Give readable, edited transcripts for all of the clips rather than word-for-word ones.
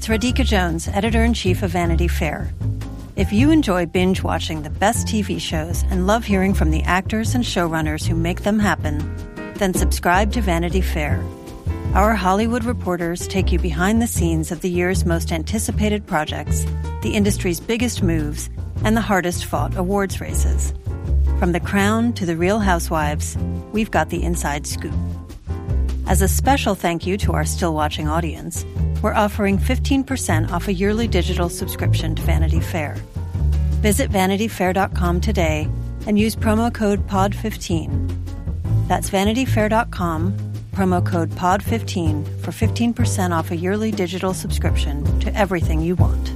it's Radhika Jones, Editor-in-Chief of Vanity Fair. If you enjoy binge-watching the best TV shows and love hearing from the actors and showrunners who make them happen, then subscribe to Vanity Fair. Our Hollywood reporters take you behind the scenes of the year's most anticipated projects, the industry's biggest moves, and the hardest-fought awards races. From The Crown to The Real Housewives, we've got the inside scoop. As a special thank you to our still-watching audience, we're offering 15% off a yearly digital subscription to Vanity Fair. Visit vanityfair.com today and use promo code POD15. That's vanityfair.com, promo code POD15 for 15% off a yearly digital subscription to everything you want.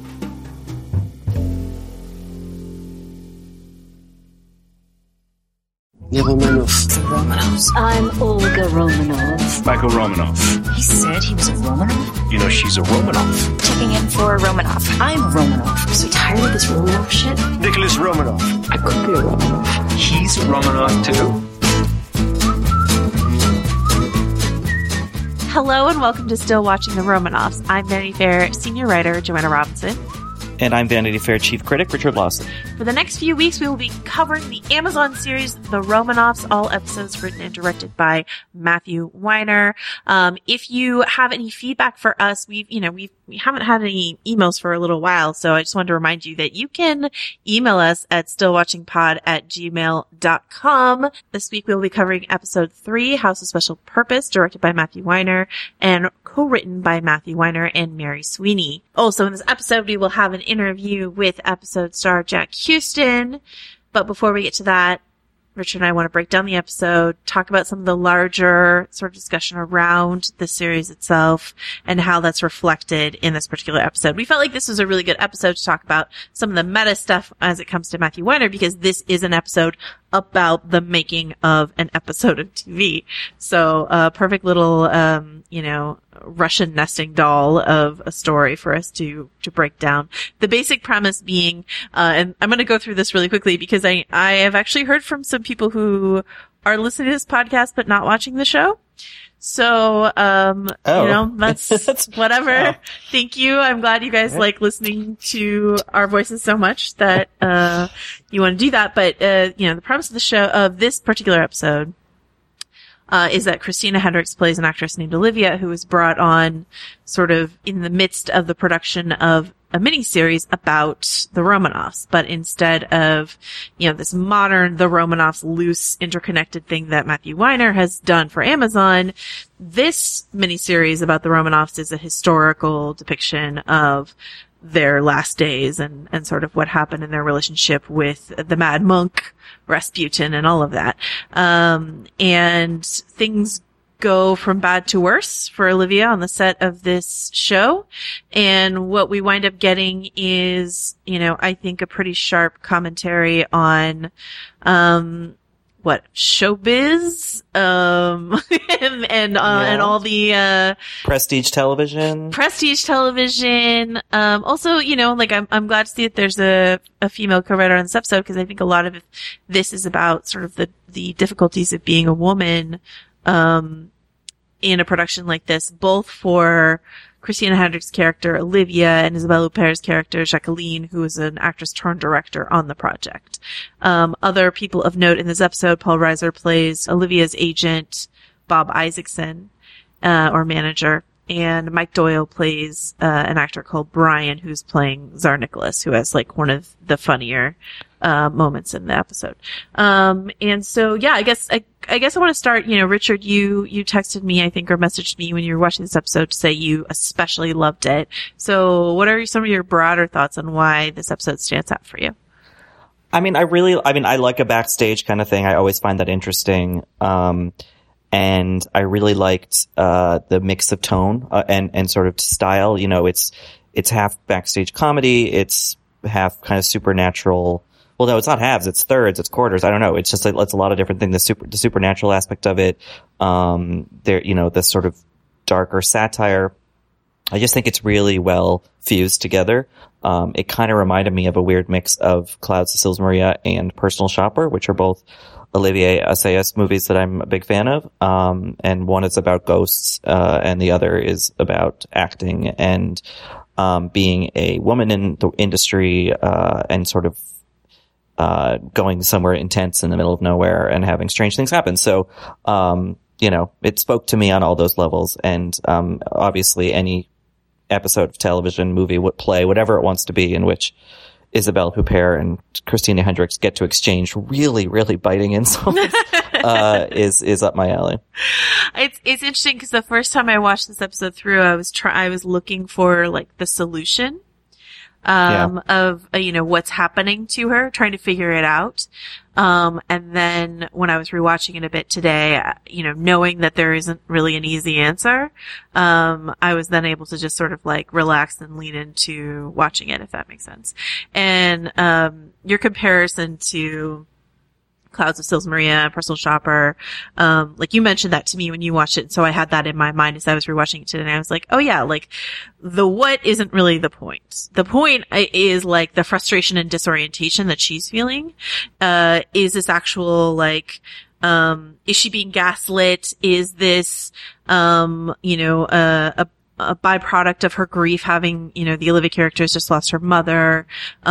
Romanovs. I'm Olga Romanov. Michael Romanov. He said he was a Romanov? You know she's a Romanov. Checking in for Romanov. I'm a Romanov. I'm so tired of this Romanov shit. Nicholas Romanov. I could be a Romanov. He's Romanov too. Hello and welcome to Still Watching the Romanovs. I'm Vanity Fair senior writer Joanna Robinson. And I'm Vanity Fair chief critic Richard Lawson. For the next few weeks, we will be covering the Amazon series, The Romanovs, all episodes written and directed by Matthew Weiner. If you have any feedback for us, we haven't had any emails for a little while, so I just wanted to remind you that you can email us at stillwatchingpod@gmail.com. This week we'll be covering episode 3, House of Special Purpose, directed by Matthew Weiner and co-written by Matthew Weiner and Mary Sweeney. Also in this episode, we will have an interview with episode star Jack Houston. But before we get to that, Richard and I want to break down the episode, talk about some of the larger sort of discussion around the series itself and how that's reflected in this particular episode. We felt like this was a really good episode to talk about some of the meta stuff as it comes to Matthew Weiner, because this is an episode about the making of an episode of TV. So a perfect little, Russian nesting doll of a story for us to break down. The basic premise being, and I'm going to go through this really quickly because I have actually heard from some people who are listening to this podcast but not watching the show. So, that's whatever. Oh. Thank you. I'm glad you guys like listening to our voices so much that, you want to do that. But, the premise of the show, of this particular episode, is that Christina Hendricks plays an actress named Olivia who was brought on sort of in the midst of the production of a miniseries about the Romanovs. But instead of, this modern, the Romanovs loose interconnected thing that Matthew Weiner has done for Amazon, this miniseries about the Romanovs is a historical depiction of their last days and sort of what happened in their relationship with the Mad Monk, Rasputin, and all of that. And things go from bad to worse for Olivia on the set of this show. And what we wind up getting is, I think a pretty sharp commentary on, showbiz, and all the, Prestige television. Also, I'm glad to see that there's a female co-writer on this episode, because I think a lot of this is about sort of the difficulties of being a woman, in a production like this, both for Christina Hendricks' character, Olivia, and Isabelle Huppert's character, Jacqueline, who is an actress turned director on the project. Other people of note in this episode, Paul Reiser plays Olivia's agent, Bob Isaacson, or manager, and Mike Doyle plays, an actor called Brian, who's playing Tsar Nicholas, who has one of the funnier, moments in the episode. And so, I guess I want to start, Richard, you texted me, I think, or messaged me when you were watching this episode to say you especially loved it. So what are some of your broader thoughts on why this episode stands out for you? I like a backstage kind of thing. I always find that interesting. And I really liked, the mix of tone, and sort of style. It's half backstage comedy. It's half kind of supernatural. Well, no, it's not halves. It's thirds. It's quarters. I don't know. It's just it's a lot of different things. The supernatural aspect of it. This sort of darker satire. I just think it's really well fused together. It kind of reminded me of a weird mix of Cloud, Cecilia Maria and Personal Shopper, which are both, Olivier Assayas movies that I'm a big fan of. And one is about ghosts, and the other is about acting and, being a woman in the industry, and sort of, going somewhere intense in the middle of nowhere and having strange things happen. So, it spoke to me on all those levels. And, obviously any episode of television, movie, play, whatever it wants to be, in which Isabelle Huppert and Christina Hendricks get to exchange really, really biting insults, is up my alley. It's interesting because the first time I watched this episode through, I was looking for like the solution, of, what's happening to her, trying to figure it out. And then when I was rewatching it a bit today, knowing that there isn't really an easy answer, I was then able to just sort of like relax and lean into watching it, if that makes sense. And, your comparison to Clouds of Sils Maria, Personal Shopper, like you mentioned that to me when you watched it. So I had that in my mind as I was rewatching it today. And I was like, oh yeah, like the what isn't really the point. The point is like the frustration and disorientation that she's feeling. Is this actual like, is she being gaslit? Is this, a byproduct of her grief having, the Olivia character has just lost her mother?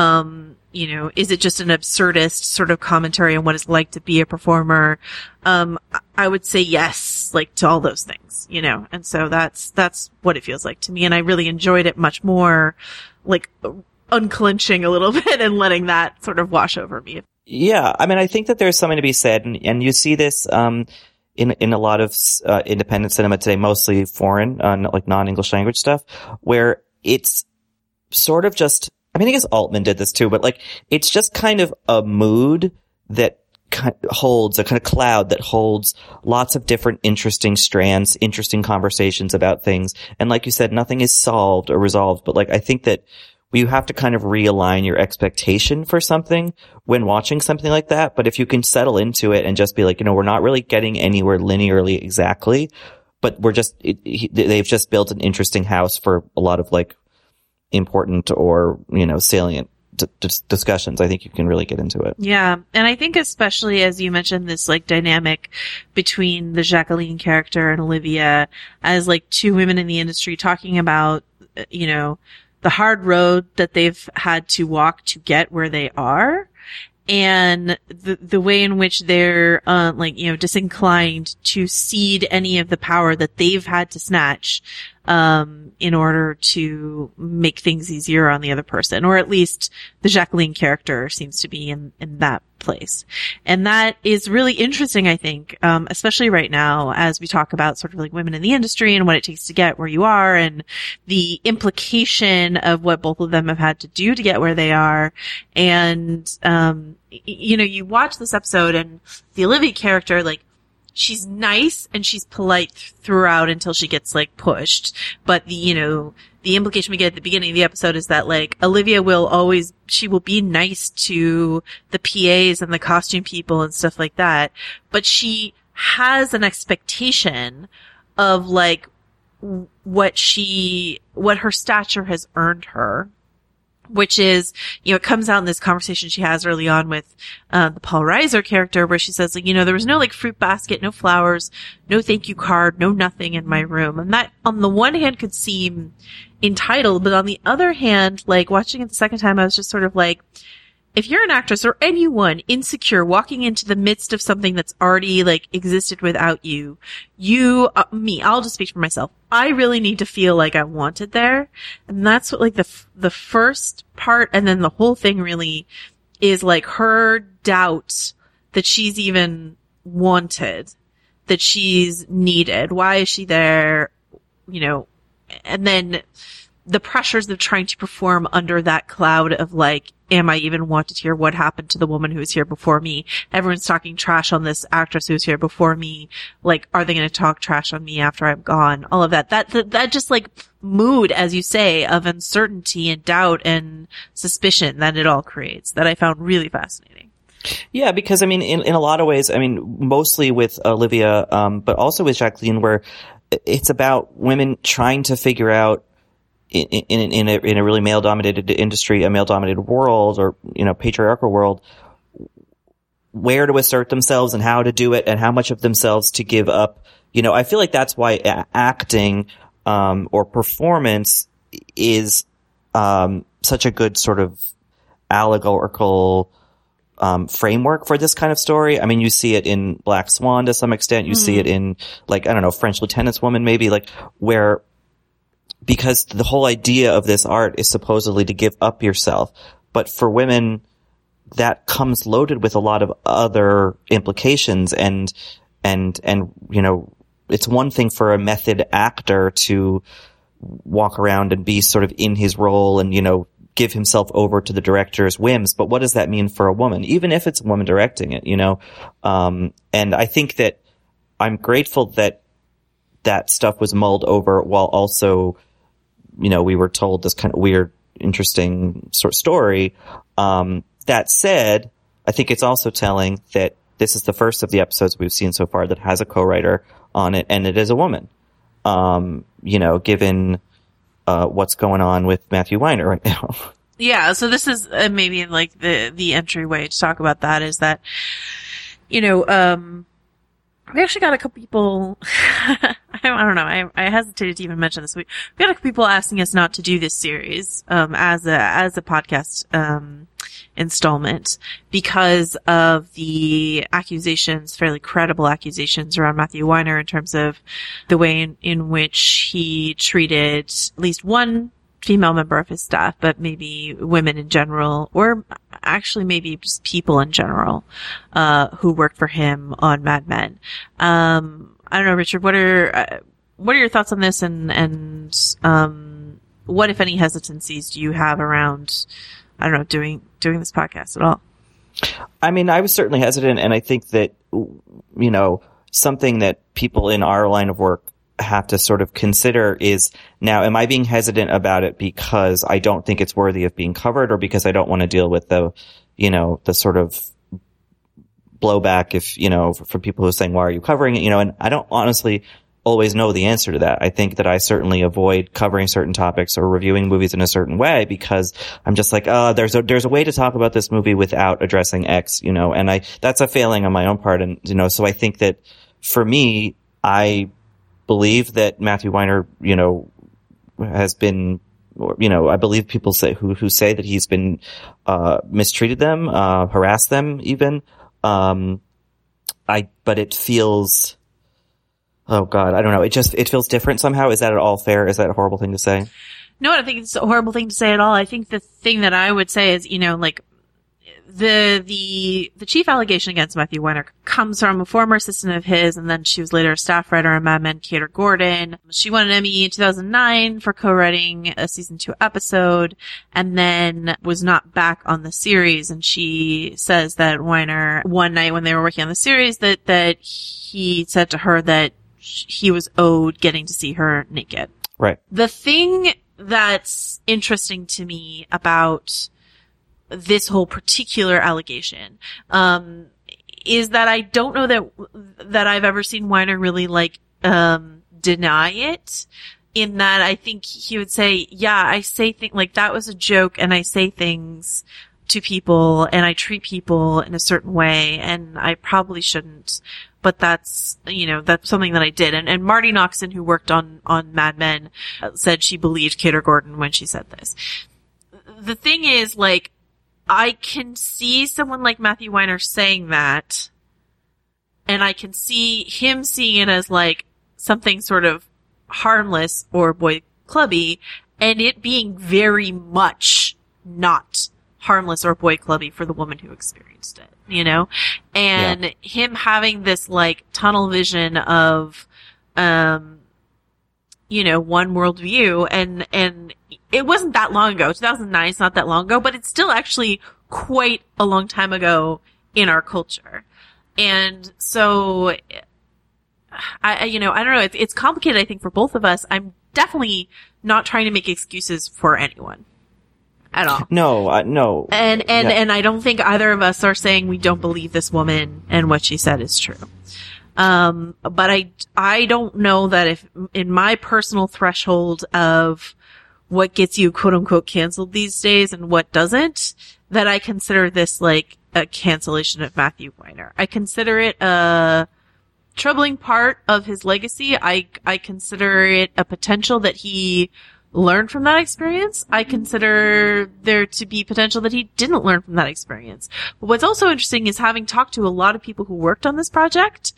Is it just an absurdist sort of commentary on what it's like to be a performer? I would say yes, like to all those things, and so that's what it feels like to me. And I really enjoyed it much more, like unclenching a little bit and letting that sort of wash over me. Yeah. I mean, I think that there's something to be said, and you see this, in a lot of, independent cinema today, mostly foreign, like non-English language stuff, where it's sort of just, I mean, I guess Altman did this too, but like, it's just kind of a mood that holds a kind of cloud that holds lots of different interesting strands, interesting conversations about things. And like you said, nothing is solved or resolved, but like, I think that you have to kind of realign your expectation for something when watching something like that. But if you can settle into it and just be like, we're not really getting anywhere linearly exactly, but they've just built an interesting house for a lot of like important or, salient discussions. I think you can really get into it. Yeah. And I think especially as you mentioned this like dynamic between the Jacqueline character and Olivia as like two women in the industry talking about, the hard road that they've had to walk to get where they are, and the way in which they're, disinclined to cede any of the power that they've had to snatch, in order to make things easier on the other person, or at least the Jacqueline character seems to be in that place. And that is really interesting, I think, especially right now as we talk about sort of like women in the industry and what it takes to get where you are and the implication of what both of them have had to do to get where they are. And, you watch this episode and the Olivia character, like, she's nice and she's polite throughout until she gets like pushed. But the implication we get at the beginning of the episode is that like Olivia she will be nice to the PAs and the costume people and stuff like that. But she has an expectation of like what her stature has earned her. Which is, it comes out in this conversation she has early on with, the Paul Reiser character where she says, like, there was no like fruit basket, no flowers, no thank you card, no nothing in my room. And that on the one hand could seem entitled, but on the other hand, like watching it the second time, I was just sort of like, if you're an actress or anyone insecure walking into the midst of something that's already like existed without you, I'll just speak for myself. I really need to feel like I want it there. And that's what like the first part and then the whole thing really is like her doubt that she's even wanted, that she's needed. Why is she there? And then the pressures of trying to perform under that cloud of like, am I even wanted here? What happened to the woman who was here before me? Everyone's talking trash on this actress who was here before me. Like, are they going to talk trash on me after I'm gone? All of that. That just like mood, as you say, of uncertainty and doubt and suspicion that it all creates that I found really fascinating. Yeah, because I mean, in a lot of ways, I mean, mostly with Olivia, but also with Jacqueline, where it's about women trying to figure out in a really male-dominated industry, a male-dominated world, or patriarchal world, where to assert themselves and how to do it and how much of themselves to give up. You know, I feel like that's why acting, or performance is, such a good sort of allegorical, framework for this kind of story. I mean, you see it in Black Swan to some extent. You see it in, like, I don't know, French Lieutenant's Woman, maybe, like, where, because the whole idea of this art is supposedly to give up yourself. But for women, that comes loaded with a lot of other implications. And, you know, it's one thing for a method actor to walk around and be sort of in his role and, you know, give himself over to the director's whims. But what does that mean for a woman? Even if it's a woman directing it, you know? And I think that I'm grateful that that stuff was mulled over while also, you know, we were told this kind of weird, interesting sort of story. That said, I think it's also telling that this is the first of the episodes we've seen so far that has a co-writer on it, and it is a woman. You know, given what's going on with Matthew Weiner right now. Yeah, so this is maybe like the entryway to talk about that is that, you know, we actually got a couple people, I don't know, I hesitated to even mention this. We got a couple people asking us not to do this series, as a podcast, installment because of the accusations, fairly credible accusations around Matthew Weiner in terms of the way in which he treated at least one female member of his staff, but maybe women in general, or actually maybe just people in general, who worked for him on Mad Men. I don't know, Richard, what are your thoughts on this and what, if any, hesitancies do you have around, I don't know, doing this podcast at all? I mean, I was certainly hesitant, and I think that, you know, something that people in our line of work have to sort of consider is, now, am I being hesitant about it because I don't think it's worthy of being covered, or because I don't want to deal with the, you know, the sort of blowback, if, you know, from people who are saying, why are you covering it? You know, and I don't honestly always know the answer to that. I think that I certainly avoid covering certain topics or reviewing movies in a certain way because I'm just like, there's a way to talk about this movie without addressing X, you know, and that's a failing on my own part. And, you know, so I think that for me, I believe that Matthew Weiner, you know, has been, you know, I believe people who say that he's been, mistreated them, harassed them even. But it feels, oh God, I don't know. It feels different somehow. Is that at all fair? Is that a horrible thing to say? No, I don't think it's a horrible thing to say at all. I think the thing that I would say is, you know, like, the chief allegation against Matthew Weiner comes from a former assistant of his, and then she was later a staff writer on Mad Men, Kater Gordon. She won an Emmy in 2009 for co-writing a season 2 episode, and then was not back on the series. And she says that Weiner, one night when they were working on the series, that he said to her that he was owed getting to see her naked. Right. The thing that's interesting to me about this whole particular allegation, is that I don't know that I've ever seen Weiner really, like, deny it, in that I think he would say, yeah, I say things, like, that was a joke, and I say things to people, and I treat people in a certain way, and I probably shouldn't, but that's, you know, that's something that I did. And Marty Noxon, who worked on Mad Men, said she believed Kater Gordon when she said this. The thing is, like, I can see someone like Matthew Weiner saying that, and I can see him seeing it as, like, something sort of harmless or boy clubby, and it being very much not harmless or boy clubby for the woman who experienced it, you know? And him having this, like, tunnel vision of, you know, one worldview, and it wasn't that long ago. 2009 is not that long ago, but it's still actually quite a long time ago in our culture. And so, I don't know, it's complicated, I think, for both of us. I'm definitely not trying to make excuses for anyone at all. No, no. And I don't think either of us are saying we don't believe this woman and what she said is true. But I don't know that if, in my personal threshold of what gets you quote unquote canceled these days and what doesn't, that I consider this, like, a cancellation of Matthew Weiner. I consider it a troubling part of his legacy. I consider it a potential that he learned from that experience. I consider there to be potential that he didn't learn from that experience. But what's also interesting is having talked to a lot of people who worked on this project,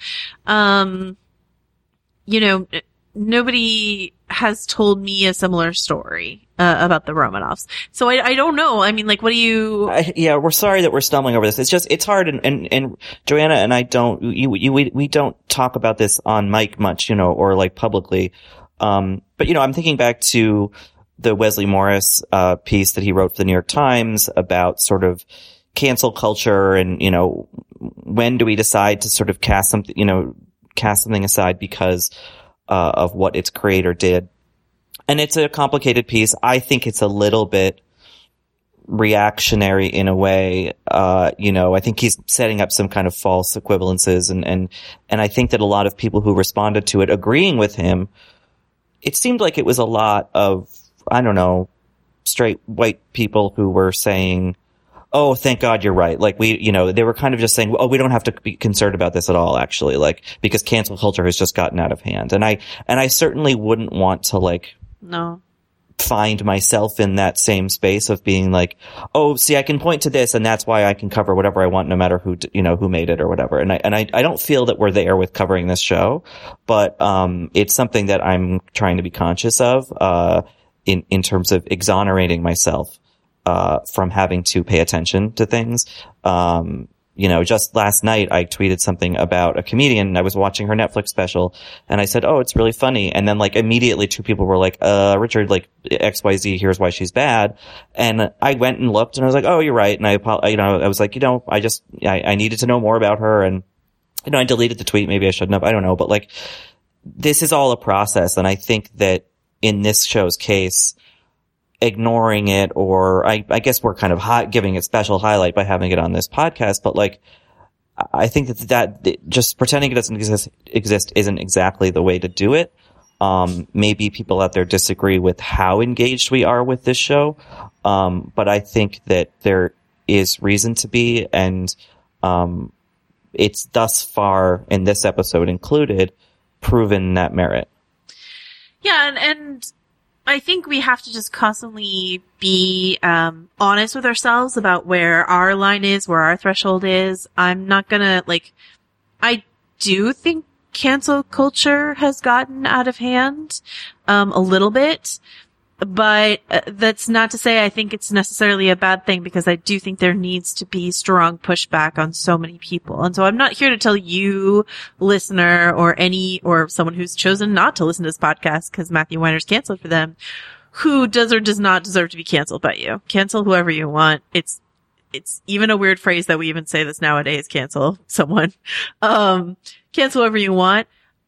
nobody has told me a similar story about the Romanovs. So I don't know. I mean, like, what do you... Yeah, we're sorry that we're stumbling over this. It's hard, and Joanna and I we don't talk about this on mic much, or like publicly. But I'm thinking back to the Wesley Morris piece that he wrote for the New York Times about sort of cancel culture and, when do we decide to sort of cast something aside because of what its creator did. And it's a complicated piece. I think it's a little bit reactionary in a way. I think he's setting up some kind of false equivalences, and I think that a lot of people who responded to it agreeing with him, it seemed like it was a lot of, I don't know, straight white people who were saying, oh, thank God you're right. Like they were kind of just saying, oh, we don't have to be concerned about this at all, actually, like, because cancel culture has just gotten out of hand. And I certainly wouldn't want to find myself in that same space of being like, oh, see, I can point to this and that's why I can cover whatever I want no matter who made it or whatever. And I don't feel that we're there with covering this show, but, it's something that I'm trying to be conscious of, in terms of exonerating myself, from having to pay attention to things. Just last night I tweeted something about a comedian. I was watching her Netflix special and I said, oh, it's really funny. And then immediately two people were like, Richard, XYZ, here's why she's bad. And I went and looked and I was like, oh, you're right. And I was like, I needed to know more about her. And, I deleted the tweet. Maybe I shouldn't have. I don't know. But this is all a process. And I think that in this show's case, ignoring it, or I guess we're kind of giving it special highlight by having it on this podcast, but I think that just pretending it doesn't exist isn't exactly the way to do it. Maybe people out there disagree with how engaged we are with this show, but I think that there is reason to be, and it's thus far, in this episode included, proven that merit. Yeah, and I think we have to just constantly be honest with ourselves about where our line is, where our threshold is. I'm not gonna, I do think cancel culture has gotten out of hand a little bit, but that's not to say I think it's necessarily a bad thing, because I do think there needs to be strong pushback on so many people. And so I'm not here to tell you, listener, or someone who's chosen not to listen to this podcast because Matthew Weiner's canceled for them, who does or does not deserve to be canceled by you. Cancel whoever you want. It's even a weird phrase that we even say this nowadays, cancel someone. Cancel whoever you want.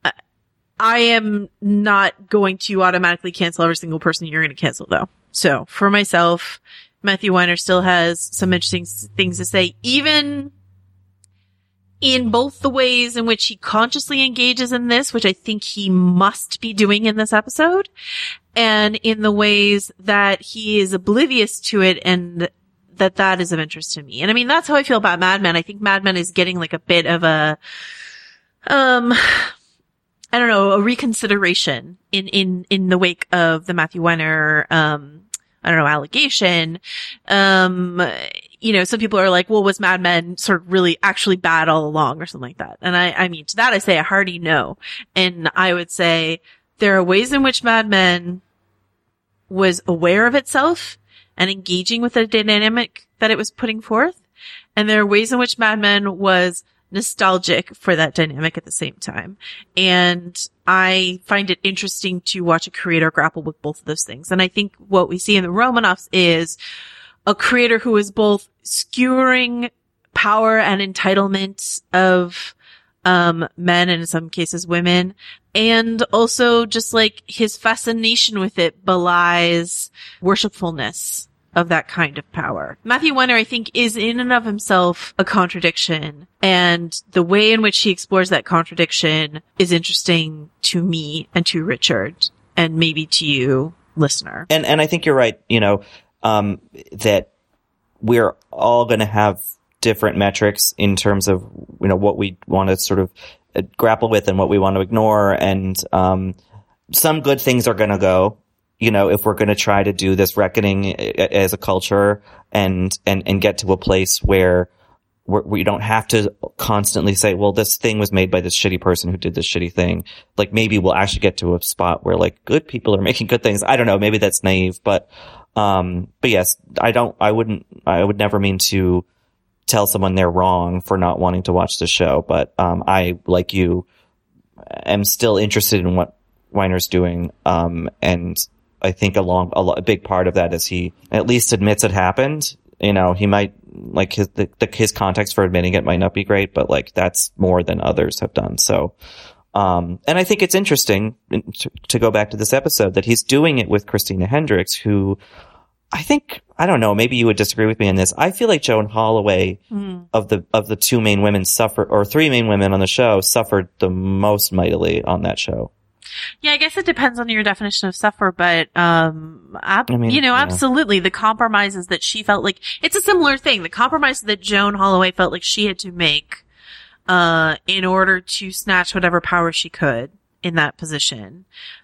I am not going to automatically cancel every single person you're going to cancel, though. So for myself, Matthew Weiner still has some interesting things to say, even in both the ways in which he consciously engages in this, which I think he must be doing in this episode, and in the ways that he is oblivious to it, and that is of interest to me. And I mean, that's how I feel about Mad Men. I think Mad Men is getting a bit of a, I don't know, a reconsideration in the wake of the Matthew Weiner, allegation. Some people are like, well, was Mad Men sort of really actually bad all along or something like that? And I mean, to that I say a hearty no. And I would say there are ways in which Mad Men was aware of itself and engaging with the dynamic that it was putting forth. And there are ways in which Mad Men was nostalgic for that dynamic at the same time. And I find it interesting to watch a creator grapple with both of those things. And I think what we see in the Romanovs is a creator who is both skewering power and entitlement of men, and in some cases women, and also just his fascination with it belies worshipfulness of that kind of power. Matthew Weiner, I think, is in and of himself a contradiction, and the way in which he explores that contradiction is interesting to me and to Richard, and maybe to you, listener. And I think you're right, that we're all going to have different metrics in terms of, you know, what we want to sort of grapple with and what we want to ignore. And, some good things are going to go, you know, if we're going to try to do this reckoning as a culture and get to a place where we don't have to constantly say, well, this thing was made by this shitty person who did this shitty thing. Like, maybe we'll actually get to a spot where, like, good people are making good things. I don't know. Maybe that's naive, but yes, I would never mean to tell someone they're wrong for not wanting to watch the show. But, I, like you, am still interested in what Weiner's doing. And I think a big part of that is he at least admits it happened. You know, he might, like, his context for admitting it might not be great, but, like, that's more than others have done. So, and I think it's interesting to go back to this episode that he's doing it with Christina Hendricks, who I think, I don't know, maybe you would disagree with me on this. I feel like Joan Holloway of the two main women or three main women on the show suffered the most mightily on that show. Yeah, I guess it depends on your definition of suffer, but, absolutely. The compromises that she felt like, it's a similar thing. The compromises that Joan Holloway felt like she had to make, in order to snatch whatever power she could in that position,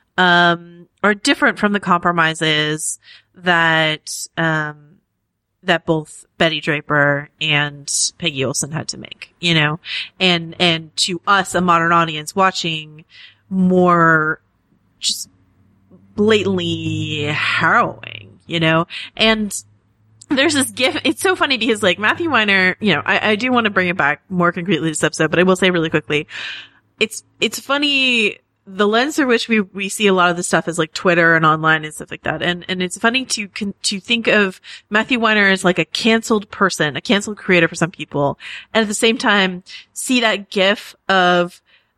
are different from the compromises that, that both Betty Draper and Peggy Olson had to make, you know, and to us, a modern audience watching, more just blatantly harrowing, you know? And there's this gif. It's so funny because, like, Matthew Weiner, you know, I do want to bring it back more concretely this episode, but I will say really quickly, it's funny, the lens through which we see a lot of the stuff is like Twitter and online and stuff like that. And it's funny to think of Matthew Weiner as like a canceled person, a canceled creator for some people. And at the same time, see that gif of,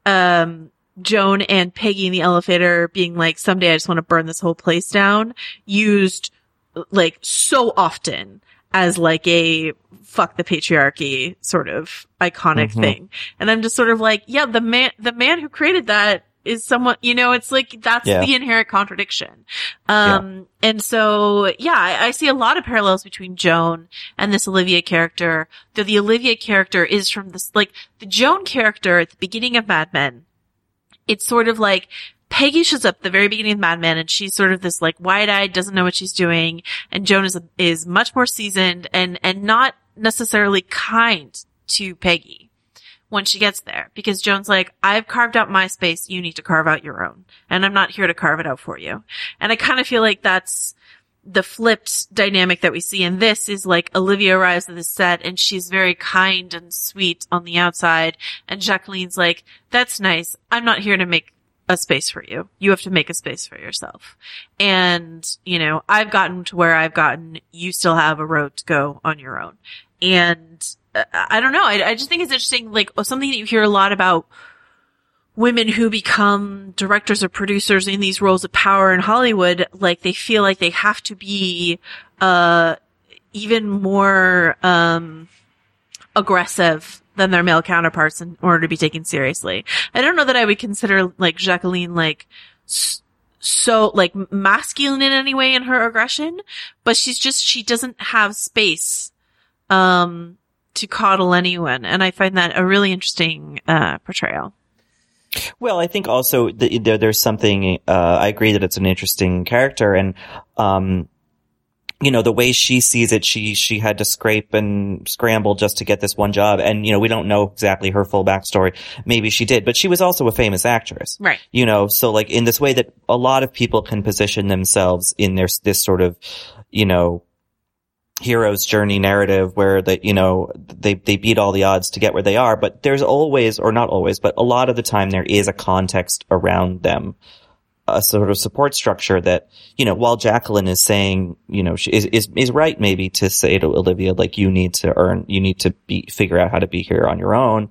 Joan and Peggy in the elevator being like, someday I just want to burn this whole place down, used like so often as like a fuck the patriarchy sort of iconic thing. And I'm just sort of like, yeah, the man who created that is someone, you know, it's like, that's the inherent contradiction. And so, yeah, I see a lot of parallels between Joan and this Olivia character, though the Olivia character is from this, like, the Joan character at the beginning of Mad Men. It's sort of like Peggy shows up at the very beginning of Mad Men and she's sort of this like wide-eyed, doesn't know what she's doing. And Joan is much more seasoned and not necessarily kind to Peggy when she gets there, because Joan's like, I've carved out my space. You need to carve out your own. And I'm not here to carve it out for you. And I kind of feel like that's the flipped dynamic that we see in this is like Olivia arrives at the set and she's very kind and sweet on the outside. And Jacqueline's like, that's nice. I'm not here to make a space for you. You have to make a space for yourself. And, you know, I've gotten to where I've gotten. You still have a road to go on your own. And I don't know. I just think it's interesting, like something that you hear a lot about women who become directors or producers in these roles of power in Hollywood, like they feel like they have to be, even more, aggressive than their male counterparts in order to be taken seriously. I don't know that I would consider like Jacqueline like so like masculine in any way in her aggression, but she doesn't have space, to coddle anyone. And I find that a really interesting, portrayal. Well, I think also there's something, I agree that it's an interesting character and, you know, the way she sees it, she had to scrape and scramble just to get this one job. And, you know, we don't know exactly her full backstory. Maybe she did, but she was also a famous actress. Right. You know, so like in this way that a lot of people can position themselves in this sort of, you know, hero's journey narrative where they beat all the odds to get where they are, but there's always, or not always, but a lot of the time there is a context around them, a sort of support structure that, you know, while Jacqueline is saying, you know, she is right maybe to say to Olivia, like, you need to figure out how to be here on your own,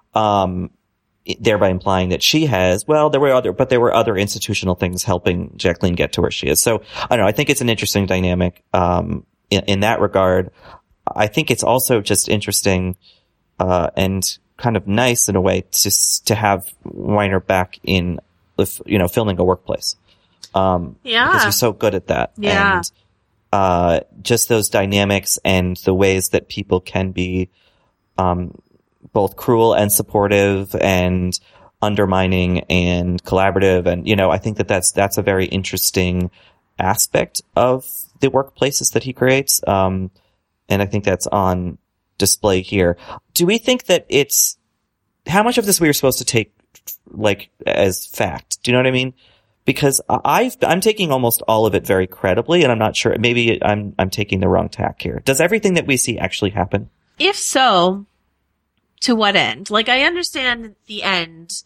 thereby implying that she has, well, there were other institutional things helping Jacqueline get to where she is. So I don't know, I think it's an interesting dynamic, in that regard. I think it's also just interesting, and kind of nice in a way to have Weiner back in, you know, filming a workplace. Because he's so good at that. Yeah. And, just those dynamics and the ways that people can be, both cruel and supportive and undermining and collaborative. And, I think that's a very interesting aspect of the workplaces that he creates. And I think that's on display here. Do we think that how much of this we were supposed to take as fact? Do you know what I mean? Because I'm taking almost all of it very credibly, and I'm not sure. Maybe I'm taking the wrong tack here. Does everything that we see actually happen? If so, to what end? I understand the end,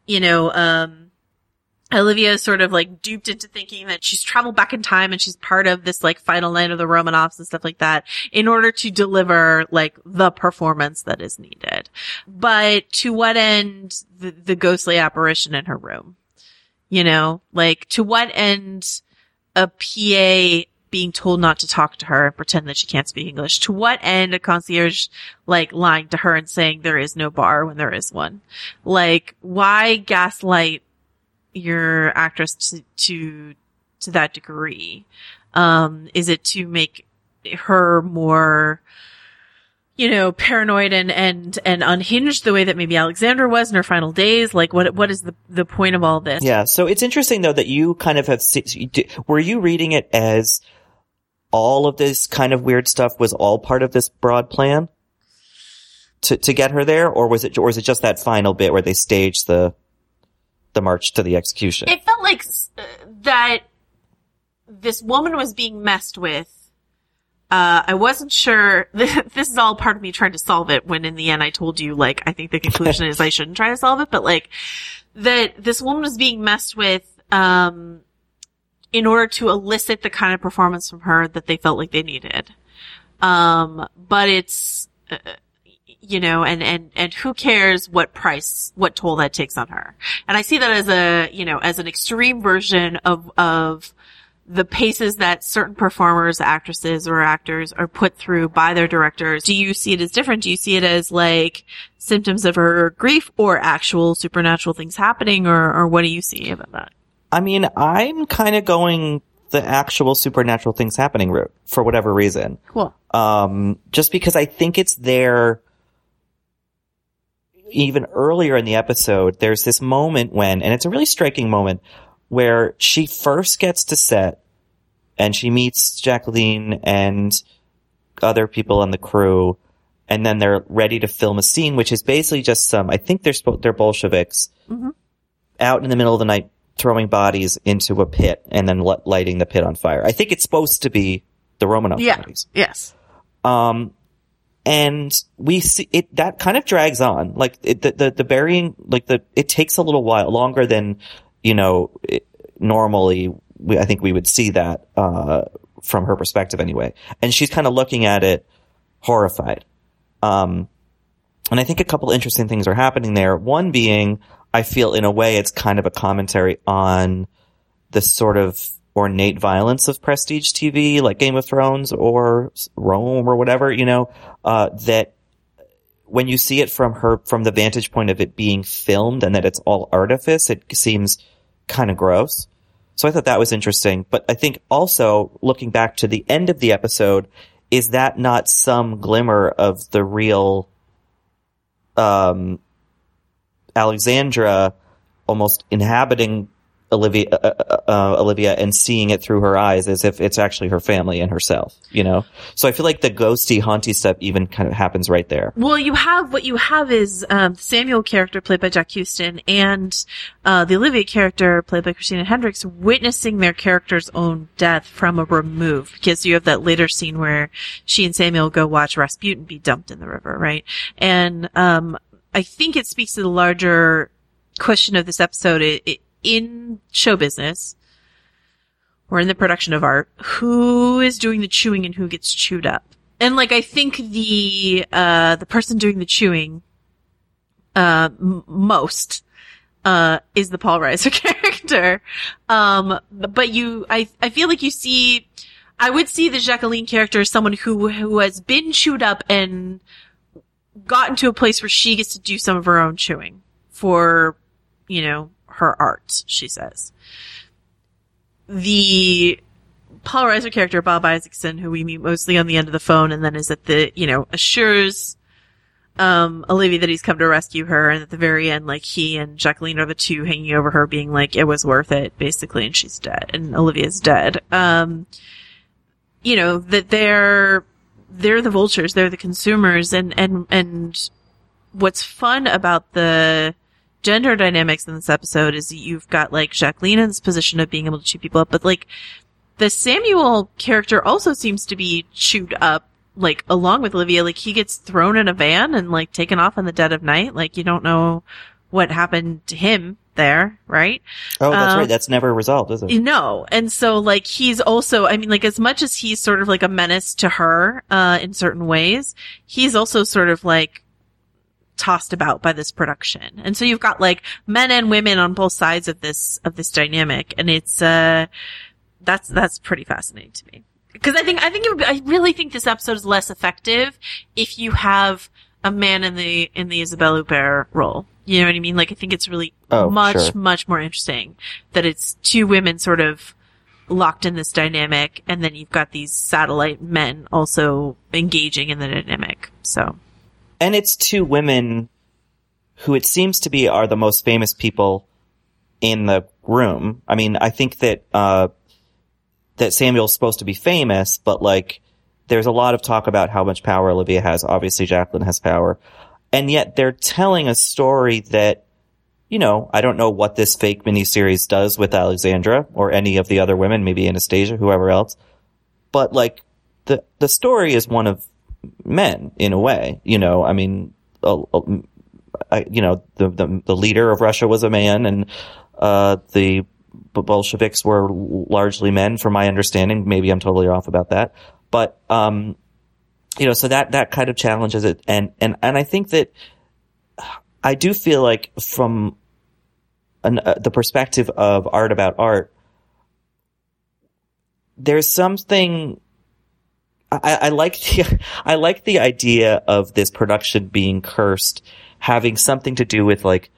Olivia is sort of duped into thinking that she's traveled back in time and she's part of this final night of the Romanovs and stuff like that in order to deliver the performance that is needed. But to what end the ghostly apparition in her room? To what end a PA being told not to talk to her and pretend that she can't speak English? To what end a concierge lying to her and saying there is no bar when there is one? Why gaslight your actress to that degree? Is it to make her more, paranoid and unhinged the way that maybe Alexandra was in her final days? What is the point of all this? Yeah. So it's interesting though that you kind of have, were you reading it as all of this kind of weird stuff was all part of this broad plan to get her there? Or was it just that final bit where they staged the march to the execution? It felt like that this woman was being messed with. I wasn't sure. This is all part of me trying to solve it, when in the end I told you, I think the conclusion is I shouldn't try to solve it, but that this woman was being messed with, in order to elicit the kind of performance from her that they felt like they needed. But it's, and who cares what toll that takes on her. And I see that as as an extreme version of the paces that certain performers, actresses, or actors are put through by their directors. Do you see it as different? Do you see it as symptoms of her grief or actual supernatural things happening, or what do you see about that? I mean, I'm kind of going the actual supernatural things happening route for whatever reason. Cool. Just because I think it's there. Even earlier in the episode, there's this moment and it's a really striking moment, where she first gets to set and she meets Jacqueline and other people on the crew, and then they're ready to film a scene, which is basically just I think they're Bolsheviks out in the middle of the night throwing bodies into a pit and then lighting the pit on fire. I think it's supposed to be the Romanov bodies. Yes. And we see it, that kind of drags on. The burying, it takes a little while longer than, normally I think we would see that, from her perspective anyway. And she's kind of looking at it horrified. And I think a couple interesting things are happening there. One being, I feel in a way it's kind of a commentary on the sort of ornate violence of prestige TV, like Game of Thrones or Rome or whatever, that when you see it from the vantage point of it being filmed and that it's all artifice, it seems kind of gross. So I thought that was interesting. But I think also, looking back to the end of the episode, is that not some glimmer of the real Alexandra almost inhabiting Olivia and seeing it through her eyes as if it's actually her family and herself, So I feel like the ghosty, haunty stuff even kind of happens right there. Well, what you have is Samuel character played by Jack Houston and the Olivia character played by Christina Hendricks witnessing their character's own death from a remove, because you have that later scene where she and Samuel go watch Rasputin be dumped in the river, right? And I think it speaks to the larger question of this episode. In show business, or in the production of art, who is doing the chewing and who gets chewed up? And I think the person doing the chewing, most, is the Paul Reiser character. But I feel like I would see the Jacqueline character as someone who has been chewed up and gotten to a place where she gets to do some of her own chewing for, her art, she says. The Paul Reiser character, Bob Isaacson, who we meet mostly on the end of the phone and then is at assures Olivia that he's come to rescue her, and at the very end, like, he and Jacqueline are the two hanging over her being like, it was worth it, basically, and she's dead, and Olivia's dead. You know, that they're the vultures, they're the consumers, and what's fun about the gender dynamics in this episode is that you've got, like, Jacqueline in this position of being able to chew people up, but, like, the Samuel character also seems to be chewed up, like, along with Olivia. Like, he gets thrown in a van and, like, taken off in the dead of night. Like, you don't know what happened to him there, right? Oh, that's right. That's never resolved, is it? No. And so, like, he's also, I mean, like, as much as he's sort of like a menace to her, in certain ways, he's also sort of like tossed about by this production. And so you've got, like, men and women on both sides of this dynamic. And it's, that's pretty fascinating to me. Because I really think this episode is less effective if you have a man in the Isabelle Huppert role. You know what I mean? Like, I think it's really much more interesting that it's two women sort of locked in this dynamic, and then you've got these satellite men also engaging in the dynamic. So, and it's two women who it seems to be are the most famous people in the room. I mean, I think that that Samuel's supposed to be famous, but, like, there's a lot of talk about how much power Olivia has. Obviously, Jacqueline has power. And yet they're telling a story that, you know, I don't know what this fake miniseries does with Alexandra or any of the other women, maybe Anastasia, whoever else. But, like, the story is one of men, in a way. You know, I mean, you know, the leader of Russia was a man, and the Bolsheviks were largely men, from my understanding. Maybe I'm totally off about that. But, you know, so that kind of challenges it. And I think that I do feel like from the perspective of art about art, there's something, I like the idea of this production being cursed, having something to do with, like,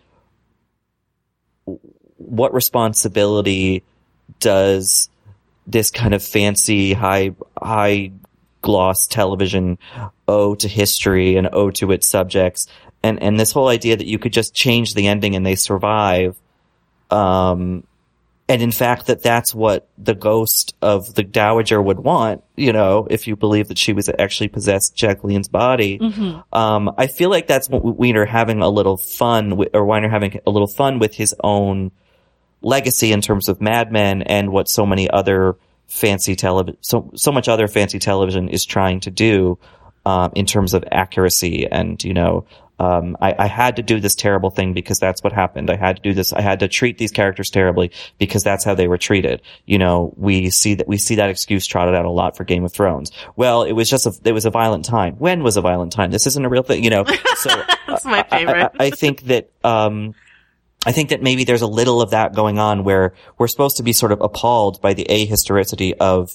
what responsibility does this kind of fancy, high gloss television owe to history and owe to its subjects? And this whole idea that you could just change the ending and they survive. And in fact, that's what the ghost of the Dowager would want, you know, if you believe that she was actually possessed Jacqueline's body. Mm-hmm. I feel like that's what Weiner having a little fun with, or Weiner having a little fun with his own legacy in terms of Mad Men, and what so many other fancy television, so much other fancy television is trying to do, in terms of accuracy. And, you know, I had to do this terrible thing because that's what happened. I had to do this. I had to treat these characters terribly because that's how they were treated. You know, we see that excuse trotted out a lot for Game of Thrones. Well, it was a violent time. When was a violent time? This isn't a real thing, you know. So that's my favorite. I think that maybe there's a little of that going on, where we're supposed to be sort of appalled by the ahistoricity of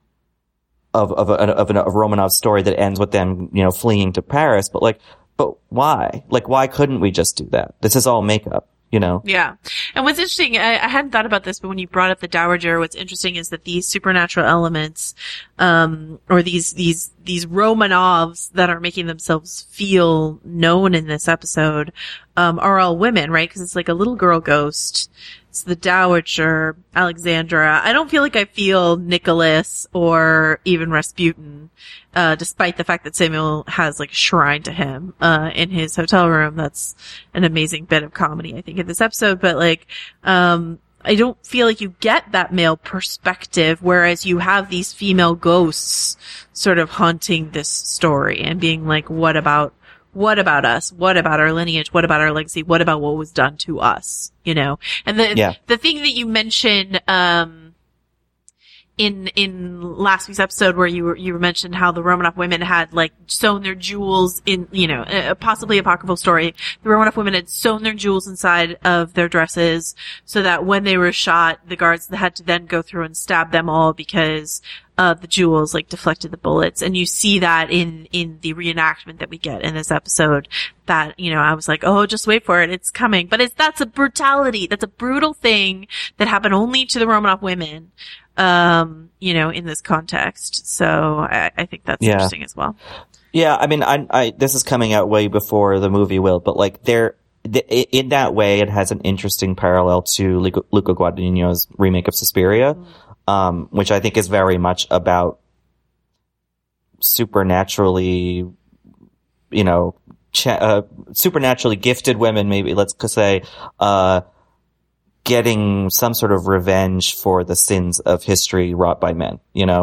Romanov's story that ends with them, you know, fleeing to Paris. But why? Like, why couldn't we just do that? This is all makeup, you know? Yeah. And what's interesting, I hadn't thought about this, but when you brought up the Dowager, what's interesting is that these supernatural elements, or these Romanovs that are making themselves feel known in this episode, are all women, right? Because it's like a little girl ghost. It's the Dowager, Alexandra. I don't feel like I feel Nicholas or even Rasputin, despite the fact that Samuel has, like, a shrine to him, in his hotel room. That's an amazing bit of comedy, I think, in this episode. But, like, I don't feel like you get that male perspective, whereas you have these female ghosts sort of haunting this story and being like, what about us? What about our lineage? What about our legacy? What about what was done to us? You know? And the thing that you mentioned, in last week's episode, where you mentioned how the Romanov women had, like, sewn their jewels in, you know, a possibly apocryphal story. The Romanov women had sewn their jewels inside of their dresses so that when they were shot, the guards had to then go through and stab them all because the jewels, like, deflected the bullets. And you see that in the reenactment that we get in this episode, that, you know, I was like, oh, just wait for it. It's coming. But that's a brutality. That's a brutal thing that happened only to the Romanov women, you know, in this context. So I think that's interesting as well. Yeah, I mean, this is coming out way before the movie will, but like in that way, it has an interesting parallel to Luca Guadagnino's remake of Suspiria, which I think is very much about supernaturally, supernaturally gifted women, maybe let's say, getting some sort of revenge for the sins of history wrought by men,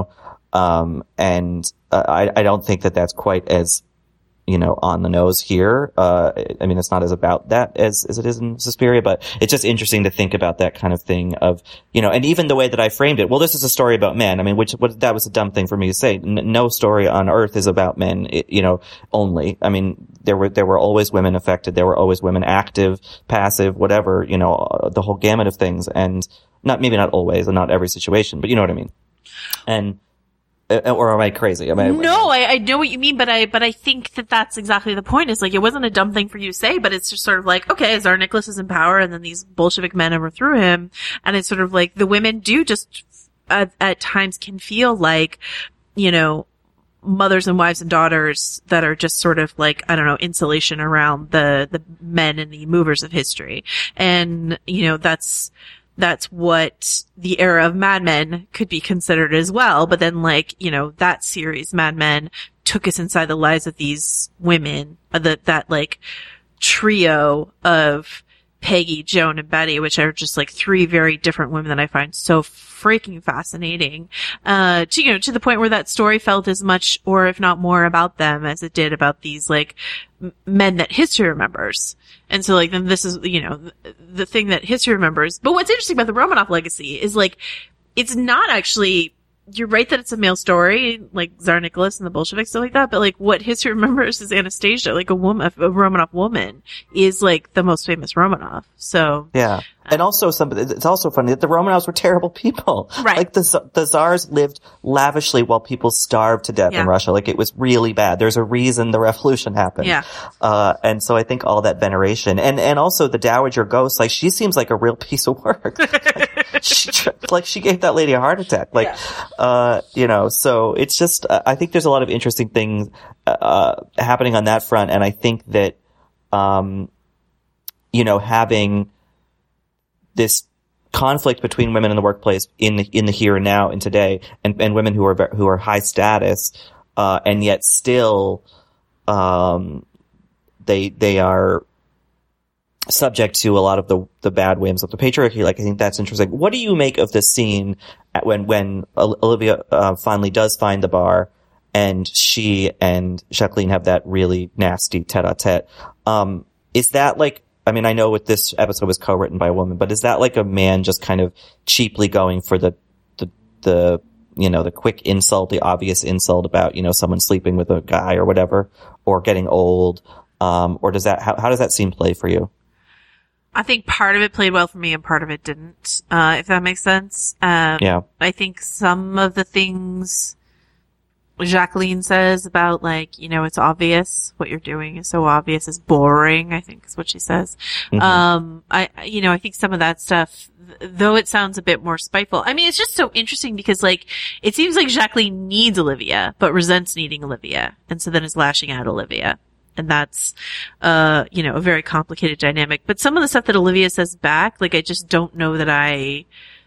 and I don't think that that's quite as, on the nose here. I mean, it's not as about that as it is in Suspiria, but it's just interesting to think about that kind of thing of, and even the way that I framed it. Well, this is a story about men. I mean, that was a dumb thing for me to say. No story on earth is about men, only. I mean, there were always women affected. There were always women active, passive, whatever, the whole gamut of things. And maybe not always and not every situation, but you know what I mean? And, or am I crazy? No, I know what you mean, but I think that that's exactly the point. Is like, it wasn't a dumb thing for you to say, but it's just sort of like, okay, Tsar Nicholas is in power, and then these Bolshevik men overthrew him, and it's sort of like the women do just at times can feel like, mothers and wives and daughters that are just sort of like, I don't know, insulation around the men and the movers of history, and that's what the era of Mad Men could be considered as well. But then that series, Mad Men, took us inside the lives of these women, that trio of Peggy, Joan, and Betty, which are just like three very different women that I find so freaking fascinating, to the point where that story felt as much, or if not more, about them as it did about these men that history remembers. And so then this is, the thing that history remembers. But what's interesting about the Romanov legacy is it's not actually, you're right that it's a male story, like Tsar Nicholas and the Bolsheviks, stuff like that, but what history remembers is Anastasia, a Romanov woman is the most famous Romanov. So. Yeah. And also it's also funny that the Romanovs were terrible people. Right. The Tsars lived lavishly while people starved to death in Russia. It was really bad. There's a reason the revolution happened. Yeah. And so I think all that veneration and also the Dowager Ghost, she seems like a real piece of work. She gave that lady a heart attack. So it's just, I think there's a lot of interesting things, happening on that front. And I think that, having this conflict between women in the workplace in the here and now and today, and women who are high status, and yet still, they are subject to a lot of the bad whims of the patriarchy. I think that's interesting. What do you make of this scene when Olivia, finally does find the bar and she and Jacqueline have that really nasty tete-a-tete? Is that I know with this episode was co-written by a woman, but is that a man just kind of cheaply going for the quick insult, the obvious insult about, someone sleeping with a guy or whatever, or getting old? Or how does that scene play for you? I think part of it played well for me and part of it didn't, if that makes sense. Yeah. I think some of the things Jacqueline says about it's obvious what you're doing is so obvious, is boring, I think is what she says. Mm-hmm. I think some of that stuff, though it sounds a bit more spiteful. I mean, it's just so interesting because it seems like Jacqueline needs Olivia, but resents needing Olivia. And so then is lashing out Olivia. And that's, a very complicated dynamic. But some of the stuff that Olivia says back, I just don't know that I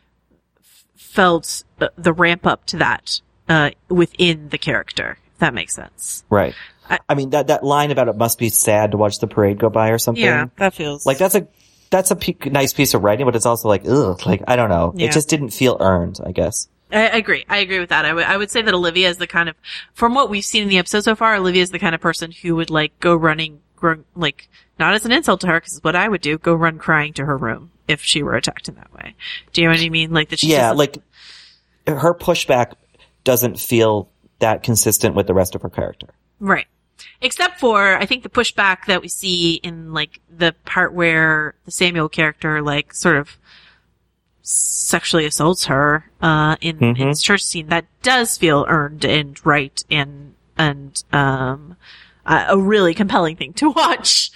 felt the ramp up to that. Within the character, if that makes sense. Right. I mean, that line about it must be sad to watch the parade go by or something. Yeah, that feels that's a nice piece of writing, but it's also ugh, I don't know. Yeah. It just didn't feel earned, I guess. I agree. I agree with that. I would say that Olivia is the kind of, from what we've seen in the episode so far, Olivia is the kind of person who would go running, not as an insult to her, because it's what I would do, go run crying to her room if she were attacked in that way. Do you know what I mean? Her pushback doesn't feel that consistent with the rest of her character. Right. Except for, I think the pushback that we see in, the part where the Samuel character, sort of sexually assaults her, in his church scene, that does feel earned and right and a really compelling thing to watch.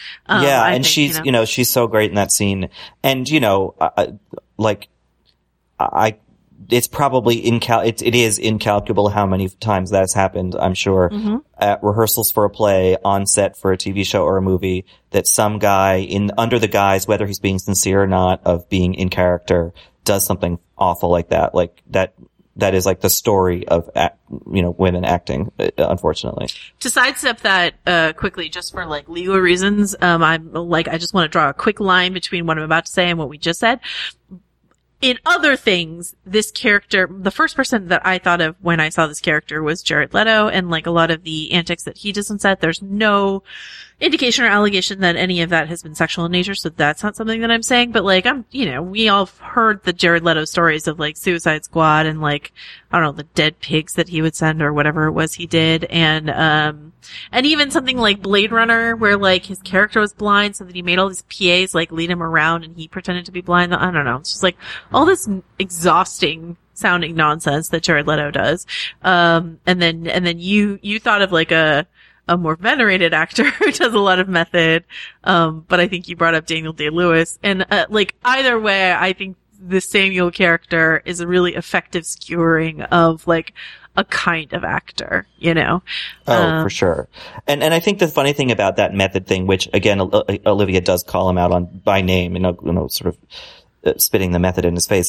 She's so great in that scene. And, I it's probably it is incalculable how many times that's happened, I'm sure, at rehearsals for a play, on set for a TV show or a movie, that some guy under the guise, whether he's being sincere or not, of being in character, does something awful like that. Like that is like the story of, women acting, unfortunately. To sidestep that, quickly, just for like legal reasons, I just want to draw a quick line between what I'm about to say and what we just said. In other things, this character, the first person that I thought of when I saw this character was Jared Leto, and like a lot of the antics that he does on set, there's no indication or allegation that any of that has been sexual in nature, so that's not something that I'm saying. But like, we all heard the Jared Leto stories of like Suicide Squad and like, I don't know, the dead pigs that he would send or whatever it was he did. And even something like Blade Runner, where like his character was blind, so that he made all these PAs like lead him around and he pretended to be blind. I don't know. It's just like all this exhausting sounding nonsense that Jared Leto does. And then you thought of like a more venerated actor who does a lot of method. But I think you brought up Daniel Day-Lewis. And, like, either way, I think the Samuel character is a really effective skewering of, like, a kind of actor, for sure. And I think the funny thing about that method thing, which again, Olivia does call him out on by name, sort of spitting the method in his face,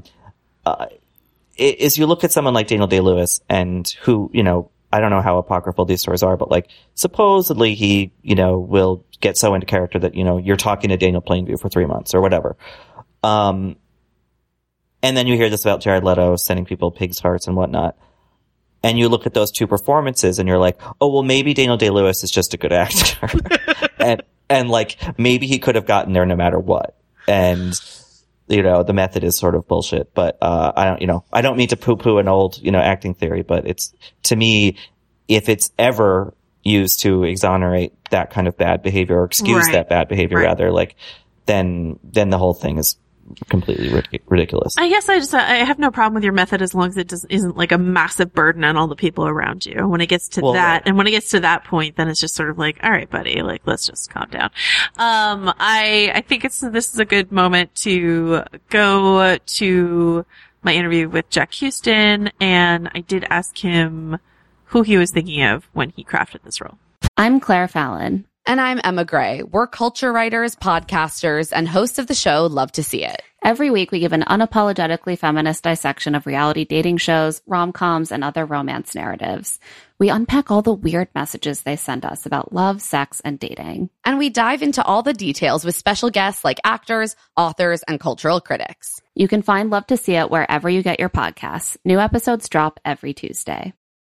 is you look at someone like Daniel Day-Lewis and who, I don't know how apocryphal these stories are, but like supposedly he, will get so into character that, you're talking to Daniel Plainview for 3 months or whatever. And then you hear this about Jared Leto sending people pig's hearts and whatnot. And you look at those two performances and you're like, oh, well, maybe Daniel Day-Lewis is just a good actor. and like maybe he could have gotten there no matter what. And, the method is sort of bullshit, but, I don't mean to poo-poo an old, acting theory, but it's, to me, if it's ever used to exonerate that kind of bad behavior or excuse that bad behavior, rather, like, then the whole thing is completely ridiculous. I guess I have no problem with your method as long as it isn't like a massive burden on all the people around you. When it gets to and when it gets to that point, then it's just sort of like, all right, buddy, like, let's just calm down. I think this is a good moment to go to my interview with Jack Houston, and I did ask him who he was thinking of when he crafted this role. I'm Claire Fallon. And I'm Emma Gray. We're culture writers, podcasters, and hosts of the show Love to See It. Every week, we give an unapologetically feminist dissection of reality dating shows, rom-coms, and other romance narratives. We unpack all the weird messages they send us about love, sex, and dating. And we dive into all the details with special guests like actors, authors, and cultural critics. You can find Love to See It wherever you get your podcasts. New episodes drop every Tuesday.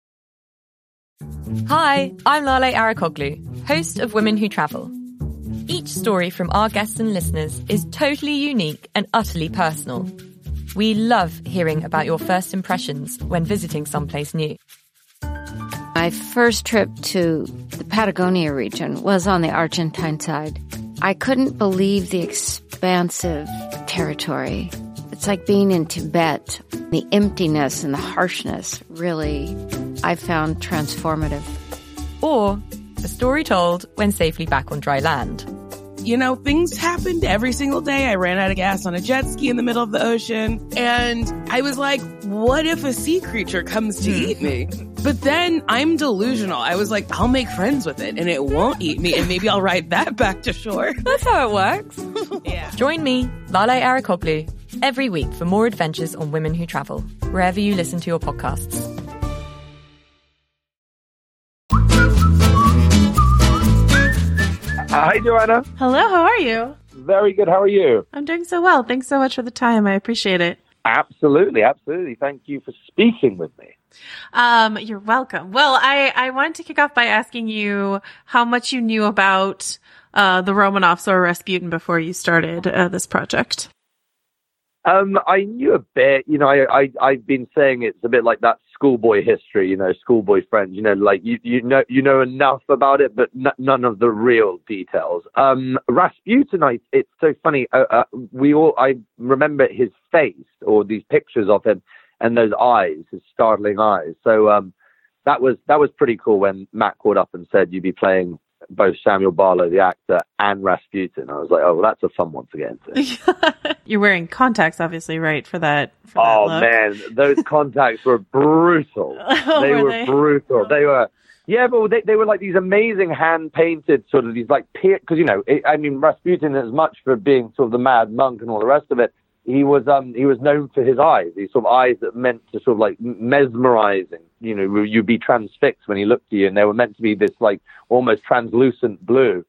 Hi, I'm Lale Arakoglu, host of Women Who Travel. Each story from our guests and listeners is totally unique and utterly personal. We love hearing about your first impressions when visiting someplace new. My first trip to the Patagonia region was on the Argentine side. I couldn't believe the expansive territory. It's like being in Tibet. The emptiness and the harshness really, I found transformative. Or a story told when safely back on dry land. Things happened every single day. I ran out of gas on a jet ski in the middle of the ocean. And I was like, what if a sea creature comes to eat me? But then I'm delusional. I was like, I'll make friends with it and it won't eat me. And maybe I'll ride that back to shore. That's how it works. Yeah. Join me, Lale Arakoglu, every week for more adventures on Women Who Travel, wherever you listen to your podcasts. Hi, Joanna. Hello, how are you? Very good. How are you? I'm doing so well. Thanks so much for the time. I appreciate it. Absolutely. Thank you for speaking with me. You're welcome. Well, I wanted to kick off by asking you how much you knew about the Romanovs or Rasputin before you started this project. I knew a bit. I've been saying it's a bit like that schoolboy history. Schoolboy friends. Like you know enough about it, but none of the real details. Rasputin, it's so funny. I remember his face or these pictures of him and those eyes, his startling eyes. So that was pretty cool when Matt called up and said you'd be playing both Samuel Barlow, the actor, and Rasputin. I was like, oh, well, that's a fun one to get into. You're wearing contacts, obviously, right? For that Oh, look. man, those contacts were brutal. They were brutal. They were, yeah, but they were like these amazing hand-painted sort of these like, because, you know, Rasputin, as much for being sort of the mad monk and all the rest of it, he was known for his eyes, these sort of eyes that meant to sort of like mesmerizing. You know, you'd be transfixed when he looked at you, and they were meant to be this like almost translucent blue.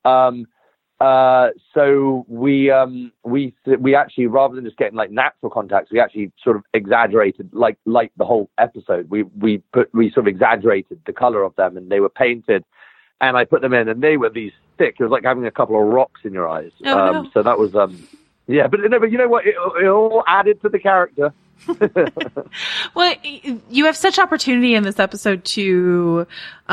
So we actually, rather than just getting like natural contacts, we actually sort of exaggerated like the whole episode. We sort of exaggerated the color of them, and they were painted, and I put them in, and they were these thick. It was like having a couple of rocks in your eyes. No. So that was yeah, but you know what? It all added to the character. Well, you have such opportunity in this episode to,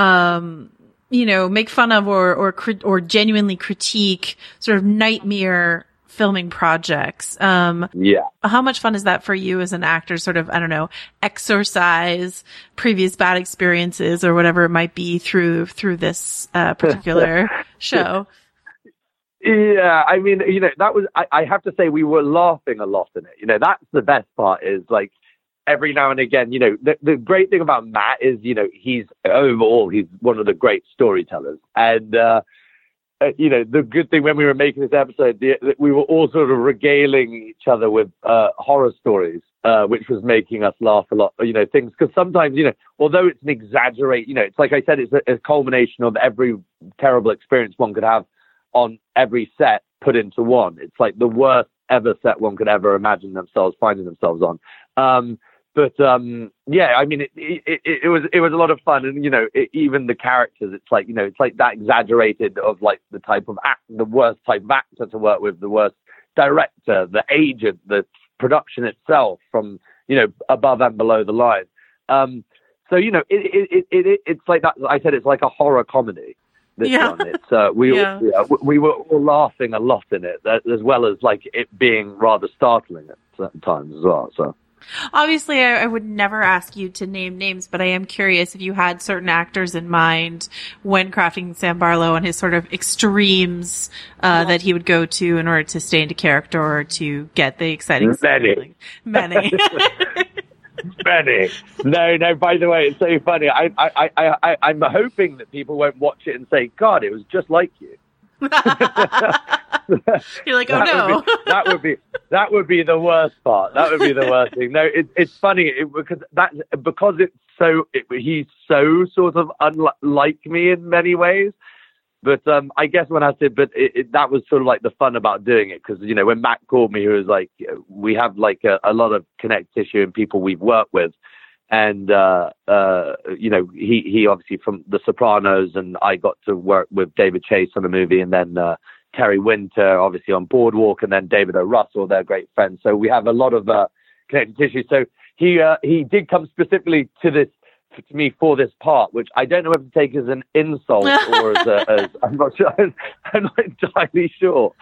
make fun of or genuinely critique sort of nightmare filming projects. Yeah. How much fun is that for you as an actor? Sort of, I don't know, exorcise previous bad experiences or whatever it might be through this particular show. Yeah, I mean, you know, that was, I have to say we were laughing a lot in it. You know, that's the best part is like every now and again, you know, the great thing about Matt is, you know, he's one of the great storytellers. And, you know, the good thing when we were making this episode, we were all sort of regaling each other with horror stories, which was making us laugh a lot, you know, things. Because sometimes, you know, although it's an exaggerate, you know, it's like I said, it's a culmination of every terrible experience one could have on every set put into one. It's like the worst ever set one could ever imagine themselves finding themselves on. Yeah, I mean, it was a lot of fun. And, you know, even the characters, it's like, you know, it's like that exaggerated of like the type of the worst type of actor to work with, the worst director, the agent, the production itself from, you know, above and below the line. So, you know, it's like that. I said, it's like a horror comedy. This one, it's we were all laughing a lot in it, as well as like it being rather startling at certain times as well. So obviously, I would never ask you to name names, but I am curious if you had certain actors in mind when crafting Sam Barlow and his sort of extremes that he would go to in order to stay into character or to get the exciting many. Many. No, by the way, it's so funny. I'm hoping that people won't watch it and say, God, it was just like you. You're like, oh no. That would be the worst part. That would be the worst thing. No, it's funny because he's so sort of unlike me in many ways. But I guess when I said, that was sort of like the fun about doing it, because, you know, when Matt called me, he was like, we have like a lot of connective tissue and people we've worked with. And, you know, he obviously from The Sopranos, and I got to work with David Chase on the movie, and then Terry Winter, obviously on Boardwalk, and then David O. Russell, they're great friends. So we have a lot of connective tissue. So he did come specifically to me for this part, which I don't know whether to take as an insult or as I'm not sure. I'm not entirely sure.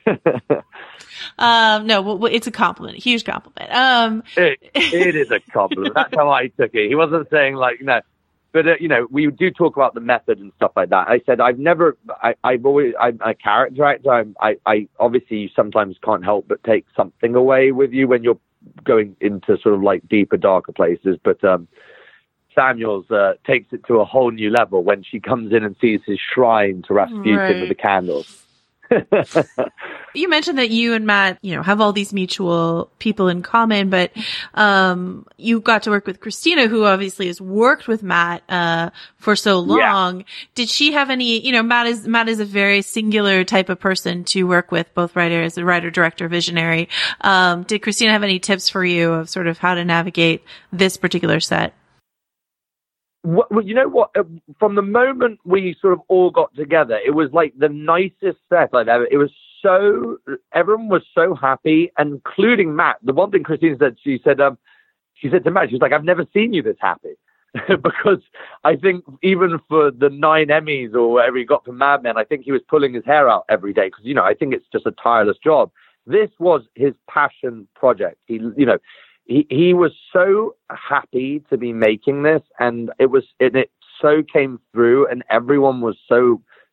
No, it's a compliment, a huge compliment. It is a compliment. That's how I took it. He wasn't saying like, no, but you know, we do talk about the method and stuff like that. I said, I'm a character actor. I obviously you sometimes can't help but take something away with you when you're going into sort of like deeper, darker places. But, Samuels takes it to a whole new level when she comes in and sees his shrine to Rasputin with the candles. You mentioned that you and Matt, you know, have all these mutual people in common, but you got to work with Christina, who obviously has worked with Matt for so long. Yeah. Did she have any, you know, Matt is a very singular type of person to work with, both as a writer, director, visionary. Did Christina have any tips for you of sort of how to navigate this particular set? Well, you know what? From the moment we sort of all got together, it was like the nicest set I've ever. It was everyone was so happy, including Matt. The one thing Christine said, she said to Matt, she was like, "I've never seen you this happy," because I think even for the 9 Emmys or whatever he got for Mad Men, I think he was pulling his hair out every day because, you know, I think it's just a tireless job. This was his passion project. He was so happy to be making this, and it so came through, and everyone was so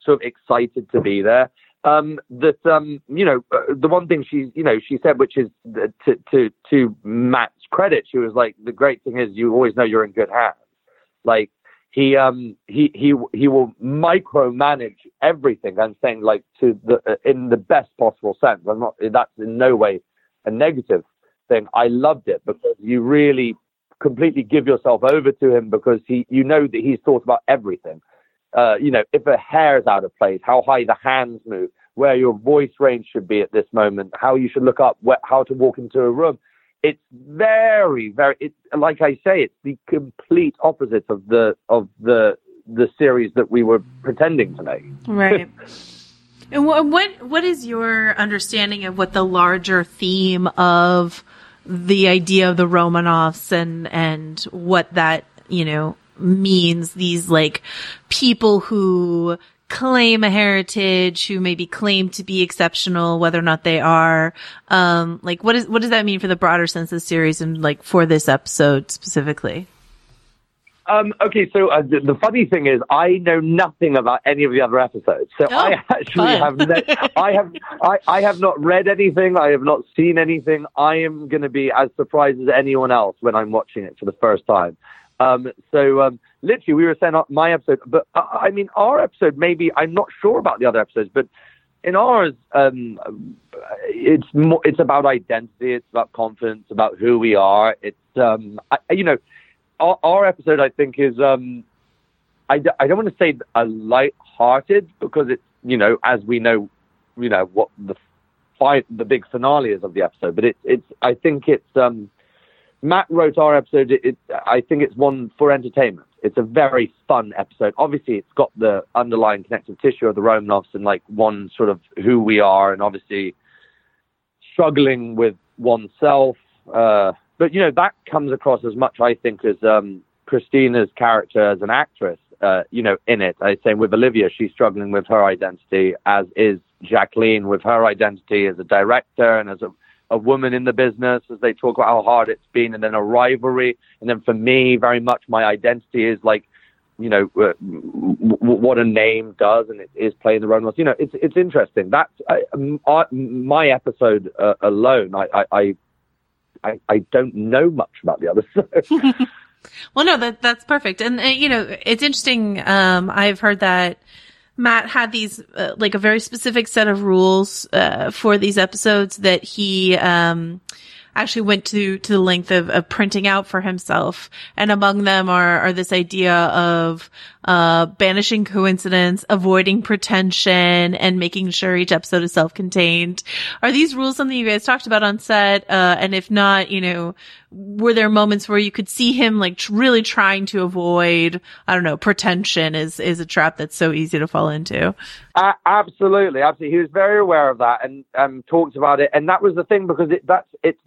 sort of excited to be there. The one thing she said, which is to Matt's credit, she was like, the great thing is you always know you're in good hands. Like he will micromanage everything. I'm saying like in the best possible sense. That's in no way a negative thing. I loved it because you really completely give yourself over to him because you know that he's thought about everything. If a hair's out of place, how high the hands move, where your voice range should be at this moment, how you should look up, how to walk into a room. It's very, very, like I say, it's the complete opposite of the series that we were pretending to make. Right. And what is your understanding of what the larger theme of the idea of the Romanovs and what that, means? These like people who claim a heritage, who maybe claim to be exceptional, whether or not they are, what does that mean for the broader sense of the series and like for this episode specifically? Okay, so the funny thing is, I know nothing about any of the other episodes. So I actually I have not read anything. I have not seen anything. I am going to be as surprised as anyone else when I'm watching it for the first time. Literally, we were saying my episode, but I mean, our episode, maybe, I'm not sure about the other episodes, but in ours, it's about identity, it's about confidence, about who we are. It's, our episode, I think, is, I don't want to say a light-hearted, because it's, as we know, what the big finale is of the episode, but I think it's, Matt wrote our episode. I think it's one for entertainment. It's a very fun episode. Obviously, it's got the underlying connective tissue of the Romanovs and like one sort of who we are, and obviously struggling with oneself. But that comes across as much, I think, as Christina's character as an actress. In it, I say with Olivia, she's struggling with her identity, as is Jacqueline with her identity as a director and as a woman in the business, as they talk about how hard it's been, and then a rivalry. And then for me, very much my identity is like, what a name does, and it is playing the Romanovs. It's interesting. That's my episode alone. I don't know much about the others. Well, no, that's perfect. And it's interesting. I've heard that Matt had these, like a very specific set of rules, for these episodes that he, actually went to the length of printing out for himself. And among them are this idea of, banishing coincidence, avoiding pretension, and making sure each episode is self-contained. Are these rules something you guys talked about on set? And if not, were there moments where you could see him like really trying to avoid, I don't know, pretension is a trap that's so easy to fall into? Absolutely. He was very aware of that and talked about it. And that was the thing, because that's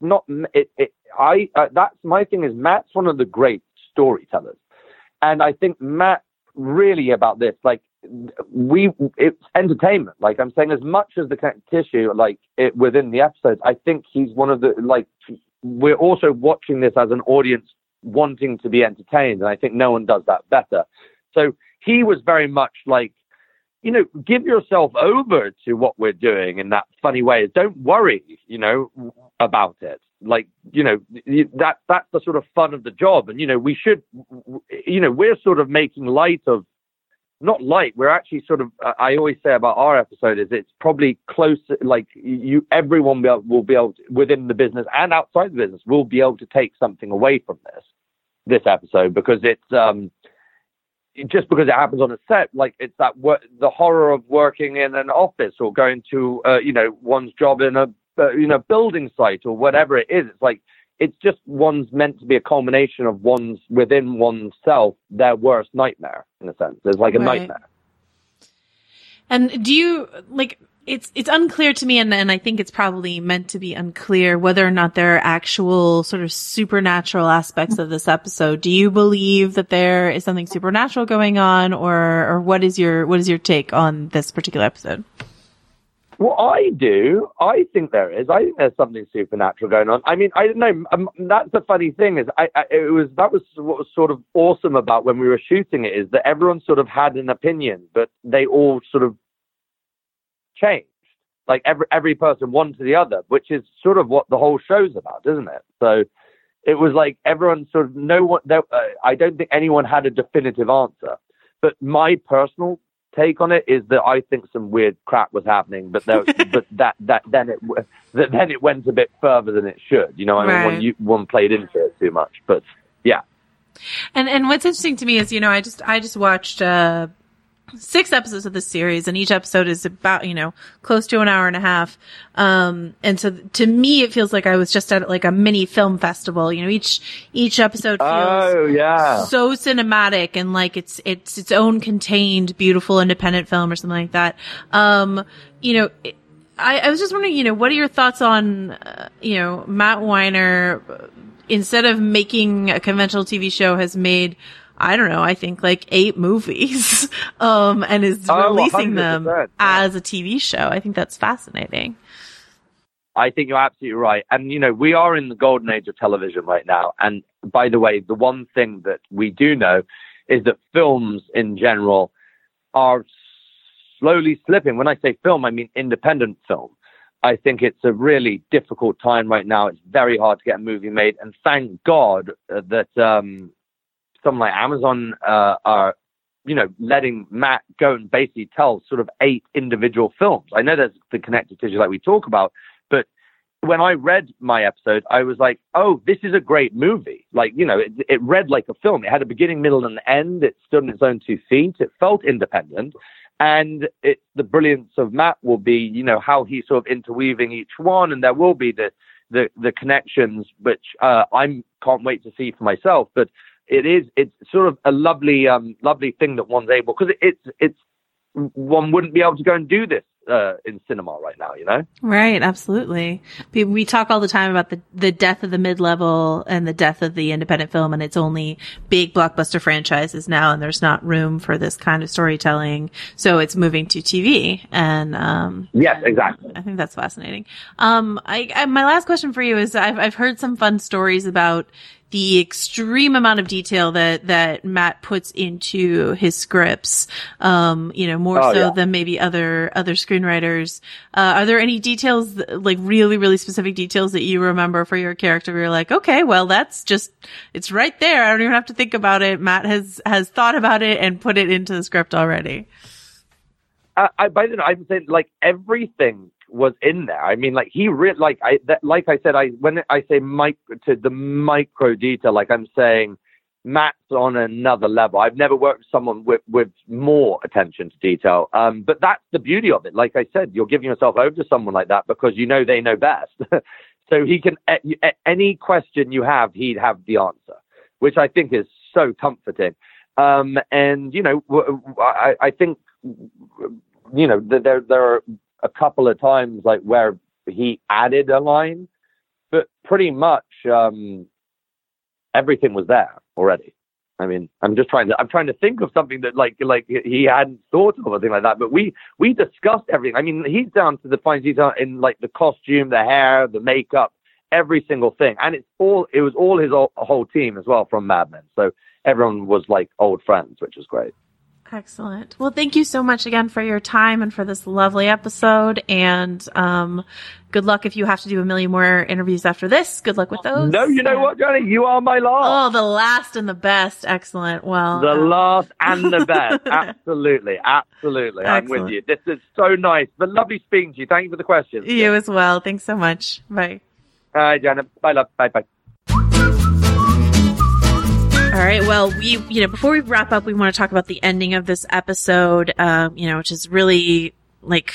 my thing is Matt's one of the great storytellers. And I think Matt really about this, like it's entertainment. Like I'm saying, as much as the connective tissue, like it within the episodes, I think he's one of the, like, we're also watching this as an audience wanting to be entertained. And I think no one does that better. So he was very much like, give yourself over to what we're doing in that funny way. Don't worry, about it. Like, that's the sort of fun of the job. And, we should, we're sort of making light of, not light, we're actually sort of, I always say about our episode is it's probably close, like everyone will be able to, within the business and outside the business, will be able to take something away from this episode, because it's, just because it happens on a set, like it's the horror of working in an office or going to, one's job in a building site or whatever it is. It's like, it's just one's meant to be a culmination of within oneself, their worst nightmare, in a sense. There's like a nightmare. And do you, like, it's unclear to me, and I think it's probably meant to be unclear whether or not there are actual sort of supernatural aspects of this episode. Do you believe that there is something supernatural going on, or what is your take on this particular episode? Well, I do. I think there is. I think there's something supernatural going on. I mean, I don't know. That's the funny thing is, that was what was sort of awesome about when we were shooting it, is that everyone sort of had an opinion, but they all sort of changed. Like every person one to the other, which is sort of what the whole show's about, isn't it? So it was like everyone sort of I don't think anyone had a definitive answer, but my personal take on it is that I think some weird crap was happening, but then it went a bit further than it should. You know, I mean, one played into it too much, but yeah. And what's interesting to me is, you know, I just watched 6 episodes of this series, and each episode is about, you know, close to an hour and a half. And so to me, it feels like I was just at like a mini film festival. You know, each episode feels so cinematic and like it's its own contained, beautiful, independent film or something like that. You know, I was just wondering, you know, what are your thoughts on, you know, Matt Weiner, instead of making a conventional TV show, has made, I don't know, I think like 8 movies, and is releasing 100%, them as a TV show. I think that's fascinating. I think you're absolutely right. And, you know, we are in the golden age of television right now. And by the way, the one thing that we do know is that films in general are slowly slipping. When I say film, I mean independent film. I think it's a really difficult time right now. It's very hard to get a movie made. And thank God that someone like Amazon are, you know, letting Matt go and basically tell sort of 8 individual films. I know there's the connective tissue like we talk about, but when I read my episode, I was like, oh, this is a great movie. Like, you know, it read like a film. It had a beginning, middle, and end. It stood on its own 2 feet. It felt independent. And the brilliance of Matt will be, you know, how he's sort of interweaving each one. And there will be the connections, which I can't wait to see for myself. But it's sort of a lovely thing that one's able, because it's one wouldn't be able to go and do this in cinema right now, you know? Right, absolutely. We talk all the time about the death of the mid-level and the death of the independent film, and it's only big blockbuster franchises now, and there's not room for this kind of storytelling, so it's moving to TV. And yes, exactly. I think that's fascinating. My last question for you is, I've heard some fun stories about the extreme amount of detail that Matt puts into his scripts, you know, more than maybe other screenwriters. Are there any details, like really, really specific details that you remember for your character where you're like, okay, well, it's right there. I don't even have to think about it. Matt has thought about it and put it into the script already. By the way, I'm saying like everything was in there. I mean, like he really, like I said, when I say the micro detail, like I'm saying Matt's on another level. I've never worked with someone with more attention to detail. But that's the beauty of it. Like I said, you're giving yourself over to someone like that because you know they know best. So he can, any question you have, he'd have the answer, which I think is so comforting. And, you know, I think, you know, there are a couple of times like where he added a line, but pretty much everything was there already. I mean, I'm trying to think of something that like he hadn't thought of or anything like that. But we discussed everything. I mean, he's down to the fine detail in like the costume, the hair, the makeup, every single thing, and it was all his whole team as well from Mad Men. So everyone was like old friends, which was great. Excellent. Well, thank you so much again for your time and for this lovely episode. And good luck if you have to do a million more interviews after this. Good luck with those. No, you know what, Johnny? You are my last. Oh, the last and the best. Excellent. Well, the last and the best. Absolutely. Absolutely. I'm with you. This is so nice. But lovely speaking to you. Thank you for the questions. You as well. Thanks so much. Bye. All right, Janet. Bye, love. Bye. All right. Well, before we wrap up, we want to talk about the ending of this episode, which is really like,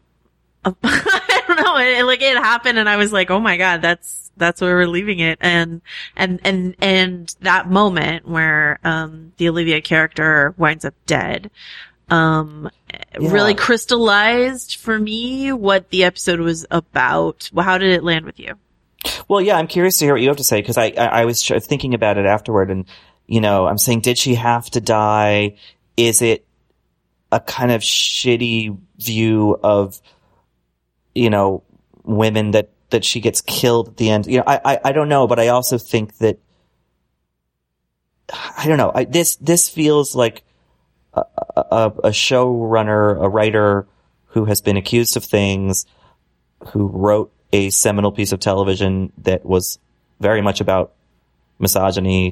I don't know, it happened and I was like, oh my God, that's where we're leaving it. And that moment where, the Olivia character winds up dead, really crystallized for me what the episode was about. How did it land with you? Well, yeah, I'm curious to hear what you have to say, because I was thinking about it afterward, and, you know, I'm saying, did she have to die? Is it a kind of shitty view of women that she gets killed at the end. I don't know, but I also think that, I don't know. This feels like a showrunner, a writer who has been accused of things, who wrote a seminal piece of television that was very much about misogyny,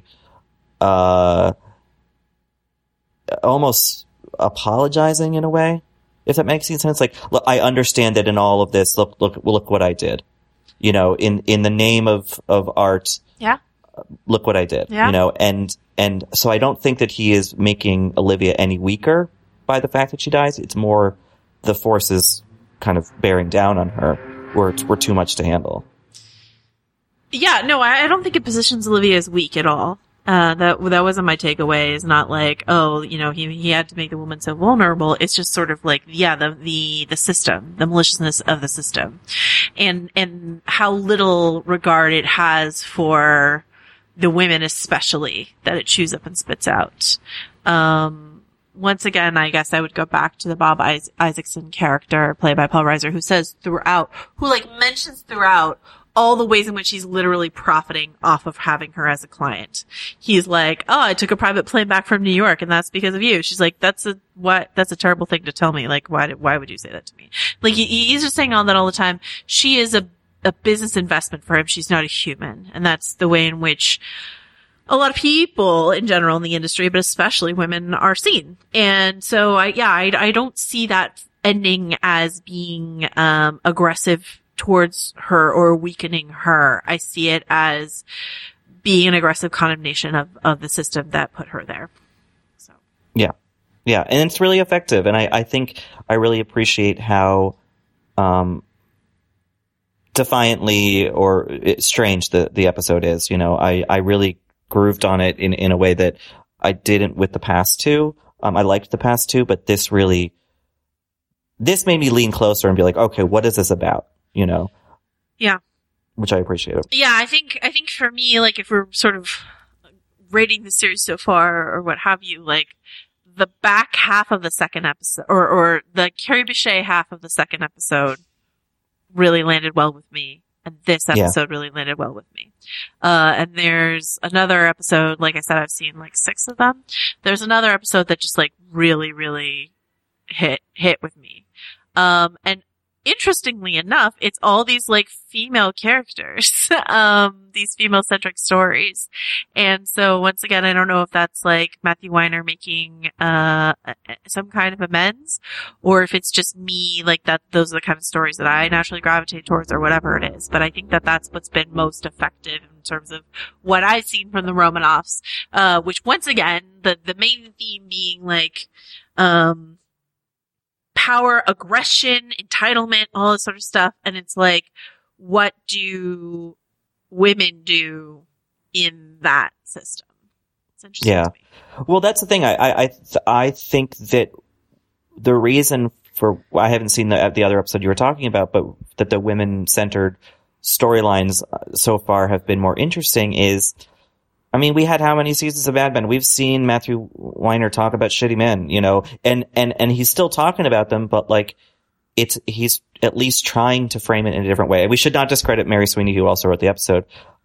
almost apologizing in a way, if that makes any sense. Like, look, I understand that in all of this, look what I did. In the name of art. Yeah. Look what I did. Yeah. And so I don't think that he is making Olivia any weaker by the fact that she dies. It's more the forces kind of bearing down on her, where we're too much to handle. Yeah, no, I don't think it positions Olivia as weak at all. That wasn't my takeaway. It's not like, he had to make the woman so vulnerable. It's just sort of like, the system, the maliciousness of the system, and how little regard it has for the women, especially, that it chews up and spits out. Once again, I guess I would go back to the Bob Isaacson character played by Paul Reiser, who mentions throughout all the ways in which he's literally profiting off of having her as a client. He's like, oh, I took a private plane back from New York and that's because of you. She's like, that's a terrible thing to tell me. Like, why would you say that to me? Like, he's just saying all that all the time. She is a business investment for him. She's not a human. And that's the way in which a lot of people in general in the industry, but especially women, are seen. And so I don't see that ending as being, aggressive towards her or weakening her. I see it as being an aggressive condemnation of the system that put her there. So. Yeah. Yeah. And it's really effective. And I think I really appreciate how, defiantly or strange the episode is. I really grooved on it in a way that I didn't with the past two. I liked the past two, but this made me lean closer and be like, okay, what is this about? Yeah. Which I appreciate. Yeah, I think for me, like, if we're sort of rating the series so far or what have you, like, the back half of the second episode or the Carrie Bechet half of the second episode really landed well with me. And this episode really landed well with me. And there's another episode, like I said, I've seen like 6 of them. There's another episode that just like really, really hit with me. And interestingly enough, it's all these like female characters, these female centric stories. And so once again, I don't know if that's like Matthew Weiner making, some kind of amends, or if it's just me, like those are the kind of stories that I naturally gravitate towards or whatever it is. But I think that that's what's been most effective in terms of what I've seen from the Romanoffs, which once again, the main theme being like, power, aggression, entitlement, all this sort of stuff. And it's like, what do women do in that system? It's interesting. Yeah. Well, that's the thing. I think that the reason for, I haven't seen the other episode you were talking about, but that the women-centered storylines so far have been more interesting is, I mean, we had how many seasons of Mad Men? We've seen Matthew Weiner talk about shitty men, and he's still talking about them, but like, he's at least trying to frame it in a different way. And we should not discredit Mary Sweeney, who also wrote the episode.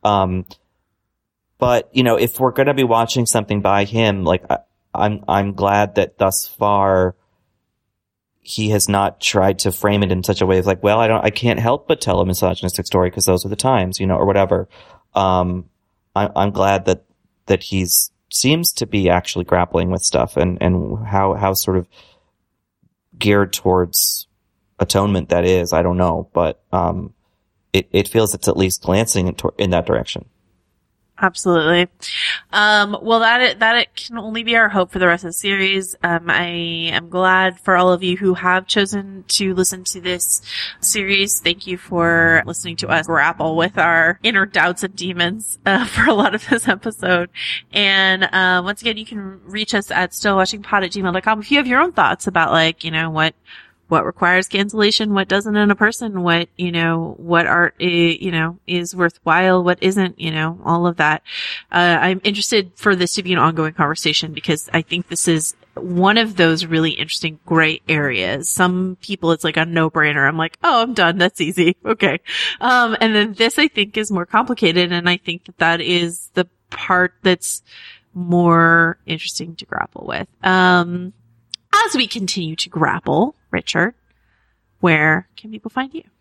But, if we're going to be watching something by him, like, I'm glad that thus far he has not tried to frame it in such a way of like, well, I can't help but tell a misogynistic story because those are the times, or whatever. I'm glad that he's seems to be actually grappling with stuff and how sort of geared towards atonement that is. I don't know, but it feels it's at least glancing in that direction. Absolutely. Well, that can only be our hope for the rest of the series. I am glad for all of you who have chosen to listen to this series. Thank you for listening to us grapple with our inner doubts and demons, for a lot of this episode. And, once again, you can reach us at stillwatchingpod@gmail.com if you have your own thoughts about like, what requires cancellation, what doesn't in a person, what art, is worthwhile, what isn't, all of that. I'm interested for this to be an ongoing conversation because I think this is one of those really interesting gray areas. Some people, it's like a no-brainer. I'm like, oh, I'm done. That's easy. Okay. And then this, I think, is more complicated. And I think that is the part that's more interesting to grapple with. As we continue to grapple, Richard, where can people find you?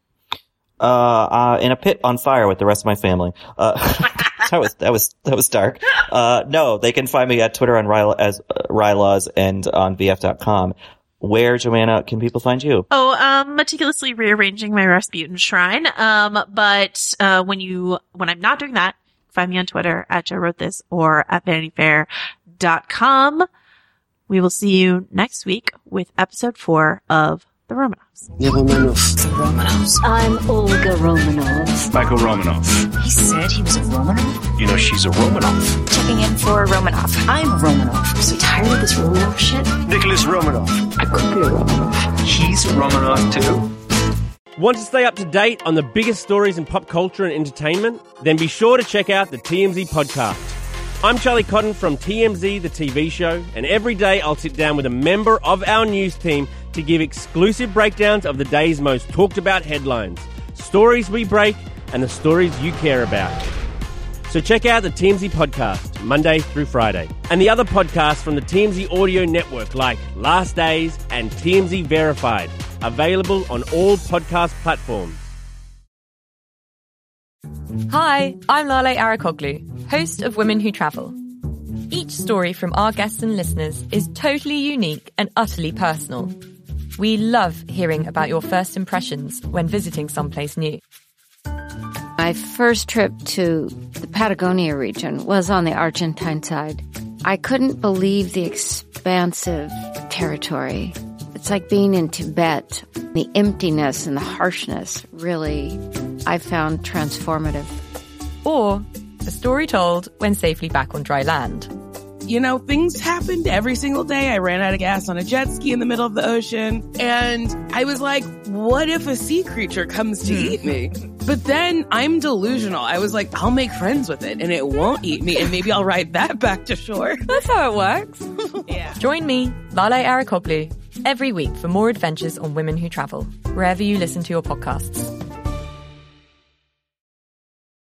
In a pit on fire with the rest of my family. That was dark. No, they can find me at Twitter on Rylaws and on VF.com. Where, Joanna, can people find you? Meticulously rearranging my Rasputin shrine. But when I'm not doing that, find me on Twitter at Jo Wrote This or at VanityFair.com. We will see you next week with episode 4 of The Romanovs. The Romanovs. I'm Olga Romanov. Michael Romanov. He said he was a Romanov? You know she's a Romanov. Checking in for a Romanov. I'm a Romanov. So tired of this Romanov shit? Nicholas Romanov. I could be a Romanov. He's Romanov too. Want to stay up to date on the biggest stories in pop culture and entertainment? Then be sure to check out the TMZ podcast. I'm Charlie Cotton from TMZ, the TV show, and every day I'll sit down with a member of our news team to give exclusive breakdowns of the day's most talked about headlines, stories we break, and the stories you care about. So check out the TMZ podcast, Monday through Friday, and the other podcasts from the TMZ audio network like Last Days and TMZ Verified, available on all podcast platforms. Hi, I'm Lale Arikoglu, host of Women Who Travel. Each story from our guests and listeners is totally unique and utterly personal. We love hearing about your first impressions when visiting someplace new. My first trip to the Patagonia region was on the Argentine side. I couldn't believe the expansive territory. It's like being in Tibet. The emptiness and the harshness really, I found transformative. Or a story told when safely back on dry land. You know, things happened every single day. I ran out of gas on a jet ski in the middle of the ocean. And I was like, what if a sea creature comes to eat me? But then I'm delusional. I was like, I'll make friends with it and it won't eat me. And maybe I'll ride that back to shore. That's how it works. Yeah. Join me, Lale Arikoglu, every week for more adventures on Women Who Travel, wherever you listen to your podcasts.